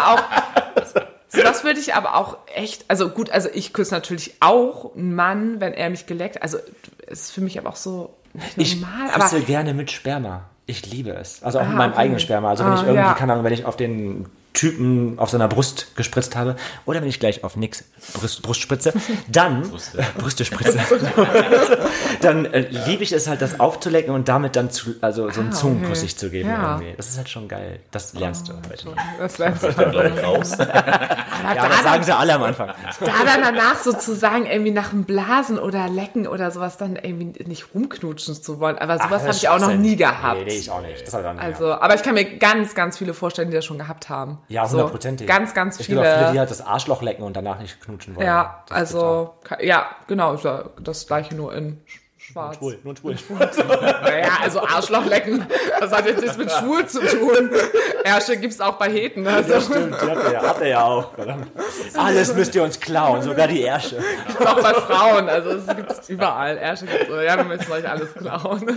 B: würde ich aber auch echt, also gut, also ich küsse natürlich auch einen Mann, wenn er mich geleckt, also ist für mich aber auch so nicht normal.
A: Ich küsse gerne mit Sperma. Ich liebe es. Also auch mit meinem eigenen Sperma. Also wenn ich irgendwie, keine Ahnung, wenn ich auf den Typen auf seiner Brust gespritzt habe oder wenn ich gleich auf Nicks Brust spritze, dann Brüste spritze, dann liebe ich es halt, das aufzulecken und damit dann so einen Zungenkuss sich zu geben.
B: Ja.
A: Irgendwie. Das ist halt schon geil. Das lernst du heute.
B: Das lernst du
C: Dann gleich raus.
A: Ja, das sagen sie alle am Anfang.
B: Da dann danach sozusagen irgendwie nach dem Blasen oder Lecken oder sowas dann irgendwie nicht rumknutschen zu wollen. Aber sowas habe ich auch noch nie gehabt.
A: Nee, ich auch nicht. Das hab ich auch nie gehabt.
B: Also, aber ich kann mir ganz, ganz viele vorstellen, die das schon gehabt haben.
A: Ja, 100%.
B: Ganz, ganz
A: Ich
B: viele.
A: glaube, viele, die halt das Arschloch lecken und danach nicht knutschen wollen.
B: Ja,
A: Das ist
B: also, ja, genau, ist ja das gleiche nur in schwarz.
A: total- Nur schwul.
B: Naja, also Arschloch lecken, das hat jetzt nichts mit schwul zu tun. Ärsche gibt's auch bei Heten. Also.
A: Ja, stimmt. Die hat er ja auch. Verdammt. Alles müsst ihr uns klauen, sogar die Ärsche.
B: Gibt's auch bei Frauen, also es gibt's überall. Ärsche gibt's, ja, wir müssen euch alles klauen.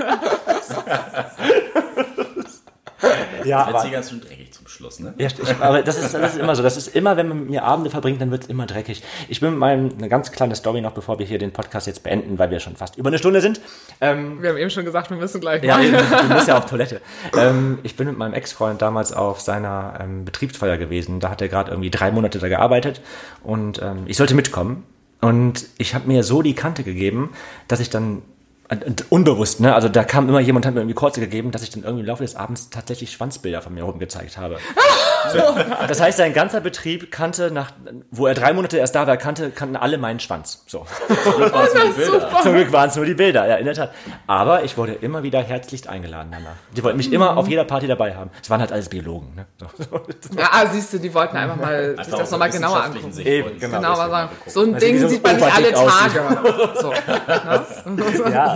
A: Ja,
C: Wird sie
A: aber,
C: ganz schön dreckig zum Schluss, ne?
A: ja, aber das ist immer so. Das ist immer, wenn man mit mir Abende verbringt, dann wird es immer dreckig. Ich bin mit eine ganz kleine Story noch, bevor wir hier den Podcast jetzt beenden, weil wir schon fast über eine Stunde sind.
B: Wir haben eben schon gesagt, wir müssen gleich
A: Ja,
B: mal.
A: du musst ja auf Toilette. Ich bin mit meinem Ex-Freund damals auf seiner Betriebsfeier gewesen. Da hat er gerade irgendwie 3 Monate da gearbeitet und ich sollte mitkommen. Und ich habe mir so die Kante gegeben, dass ich dann unbewusst, ne? Also da kam immer jemand und hat mir irgendwie Kurze gegeben, dass ich dann irgendwie im Laufe des Abends tatsächlich Schwanzbilder von mir oben gezeigt habe. Das heißt, sein ganzer Betrieb kannte, wo er 3 Monate erst da war, kannten alle meinen Schwanz. So. Zum Glück waren es nur die Bilder, ja, in der Tat. Aber ich wurde immer wieder herzlichst eingeladen danach. Die wollten mich immer auf jeder Party dabei haben. Es waren halt alles Biologen, ne? So.
B: Ja, siehst du, die wollten einfach mal sich das nochmal genauer angucken.
A: Eben, genau.
B: Genau, aber sagen, so ein
A: Also wie
B: Ding
A: so ein
B: sieht man nicht alle
A: Oberdick aussieht.
B: Tage. So, ne?
A: Ja.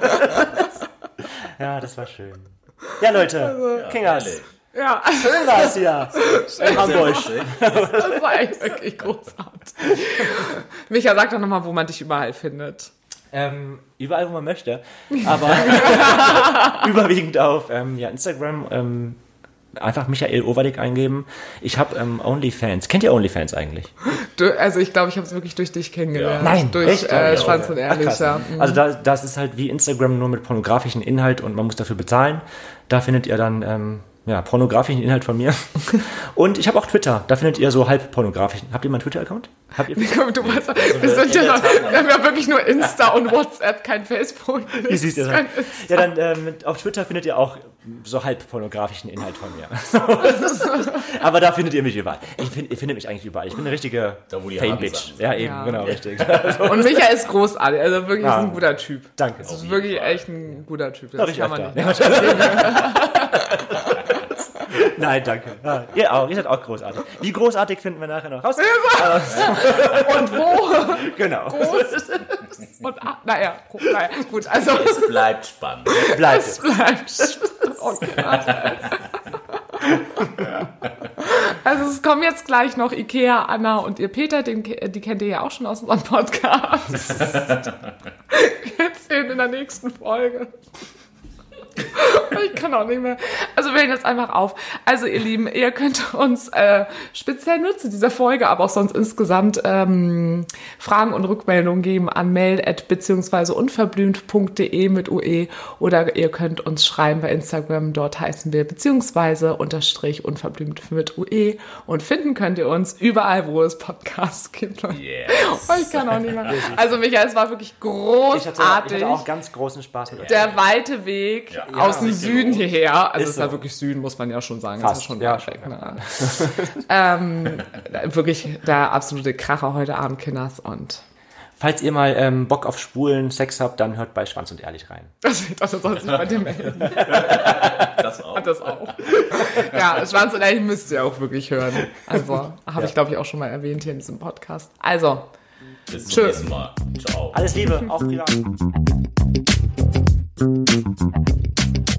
A: Ja, das war schön. Ja, Leute, Kingers.
B: Ja,
A: Schön war es hier in Hamburg.
B: das war echt wirklich großartig. Micha, sag doch nochmal, wo man dich überall findet.
A: Überall, wo man möchte. Aber überwiegend auf Instagram. Einfach Michael Overdick eingeben. Ich habe OnlyFans. Kennt ihr OnlyFans eigentlich?
B: Also ich glaube, ich habe es wirklich durch dich kennengelernt.
A: Ja. Nein,
B: durch
A: echt?
B: Schwanz und Ehrlich.
A: Krass.
B: Ja.
A: Also das ist halt wie Instagram nur mit pornografischen Inhalt und man muss dafür bezahlen. Da findet ihr dann pornografischen Inhalt von mir. Und ich habe auch Twitter. Da findet ihr so halb pornografischen. Habt ihr meinen Twitter-Account?
B: Du weißt, wir haben ja wirklich nur Insta und WhatsApp, kein Facebook.
A: Wie siehst du das? Ja, dann auf Twitter findet ihr auch so halb pornografischen Inhalt von mir. Aber da findet ihr mich überall. Ihr findet mich eigentlich überall. Ich bin eine richtige
C: Da, wo die
A: Fame-Bitch.
C: Hasen sind.
A: Ja, eben,
B: Ja.
A: genau, richtig.
B: Und Micha ist großartig, also wirklich ist
A: Ja.
B: ein guter Typ.
A: Danke.
B: Das ist wirklich echt ein guter Typ.
A: Sag
B: Das
A: ich
B: kann man
A: öfter.
B: nicht.
A: Nein, danke. Ja, ihr auch. Ihr seid auch großartig. Wie großartig finden wir nachher noch raus?
B: Und wo?
A: Genau.
B: Und naja, gut, also
C: Es bleibt spannend.
A: Bleibt.
B: es bleibt. Okay. Also es kommen jetzt gleich noch Ikea, Anna und ihr Peter, die kennt ihr ja auch schon aus unserem Podcast. Jetzt sehen in der nächsten Folge. Ich kann auch nicht mehr. Also wir hören jetzt einfach auf. Also ihr Lieben, ihr könnt uns speziell nur zu dieser Folge, aber auch sonst insgesamt Fragen und Rückmeldungen geben an mail@beziehungsweise-unverblümt.de mit UE oder ihr könnt uns schreiben bei Instagram, dort heißen wir _unverblümt mit UE und finden könnt ihr uns überall, wo es Podcasts gibt.
C: Yes.
B: Oh, ich kann auch nicht mehr. Also Michael, es war wirklich
A: Ich
B: großartig.
A: hatte auch ganz großen Spaß mit euch.
B: Der weite Weg
C: Ja.
B: aus dem
C: Ja,
B: Süden hierher, also
A: Ist
B: es ist ja
A: so.
B: wirklich Süden, muss man ja schon sagen,
A: Fast,
B: das ist schon
A: ja,
B: weit weg. Ne? Wirklich der absolute Kracher heute Abend, Kinders, und
A: Falls ihr mal Bock auf schwulen Sex habt, dann hört bei Schwanz und Ehrlich rein.
B: das soll sich bei dir melden.
C: Das auch.
B: Das auch. Ja, Schwanz und Ehrlich müsst ihr auch wirklich hören. Also, habe ich glaube ich auch schon mal erwähnt hier in diesem Podcast. Also,
C: Bis zum
B: Tschö.
C: nächsten Mal. Ciao.
A: Alles Liebe, auf privat.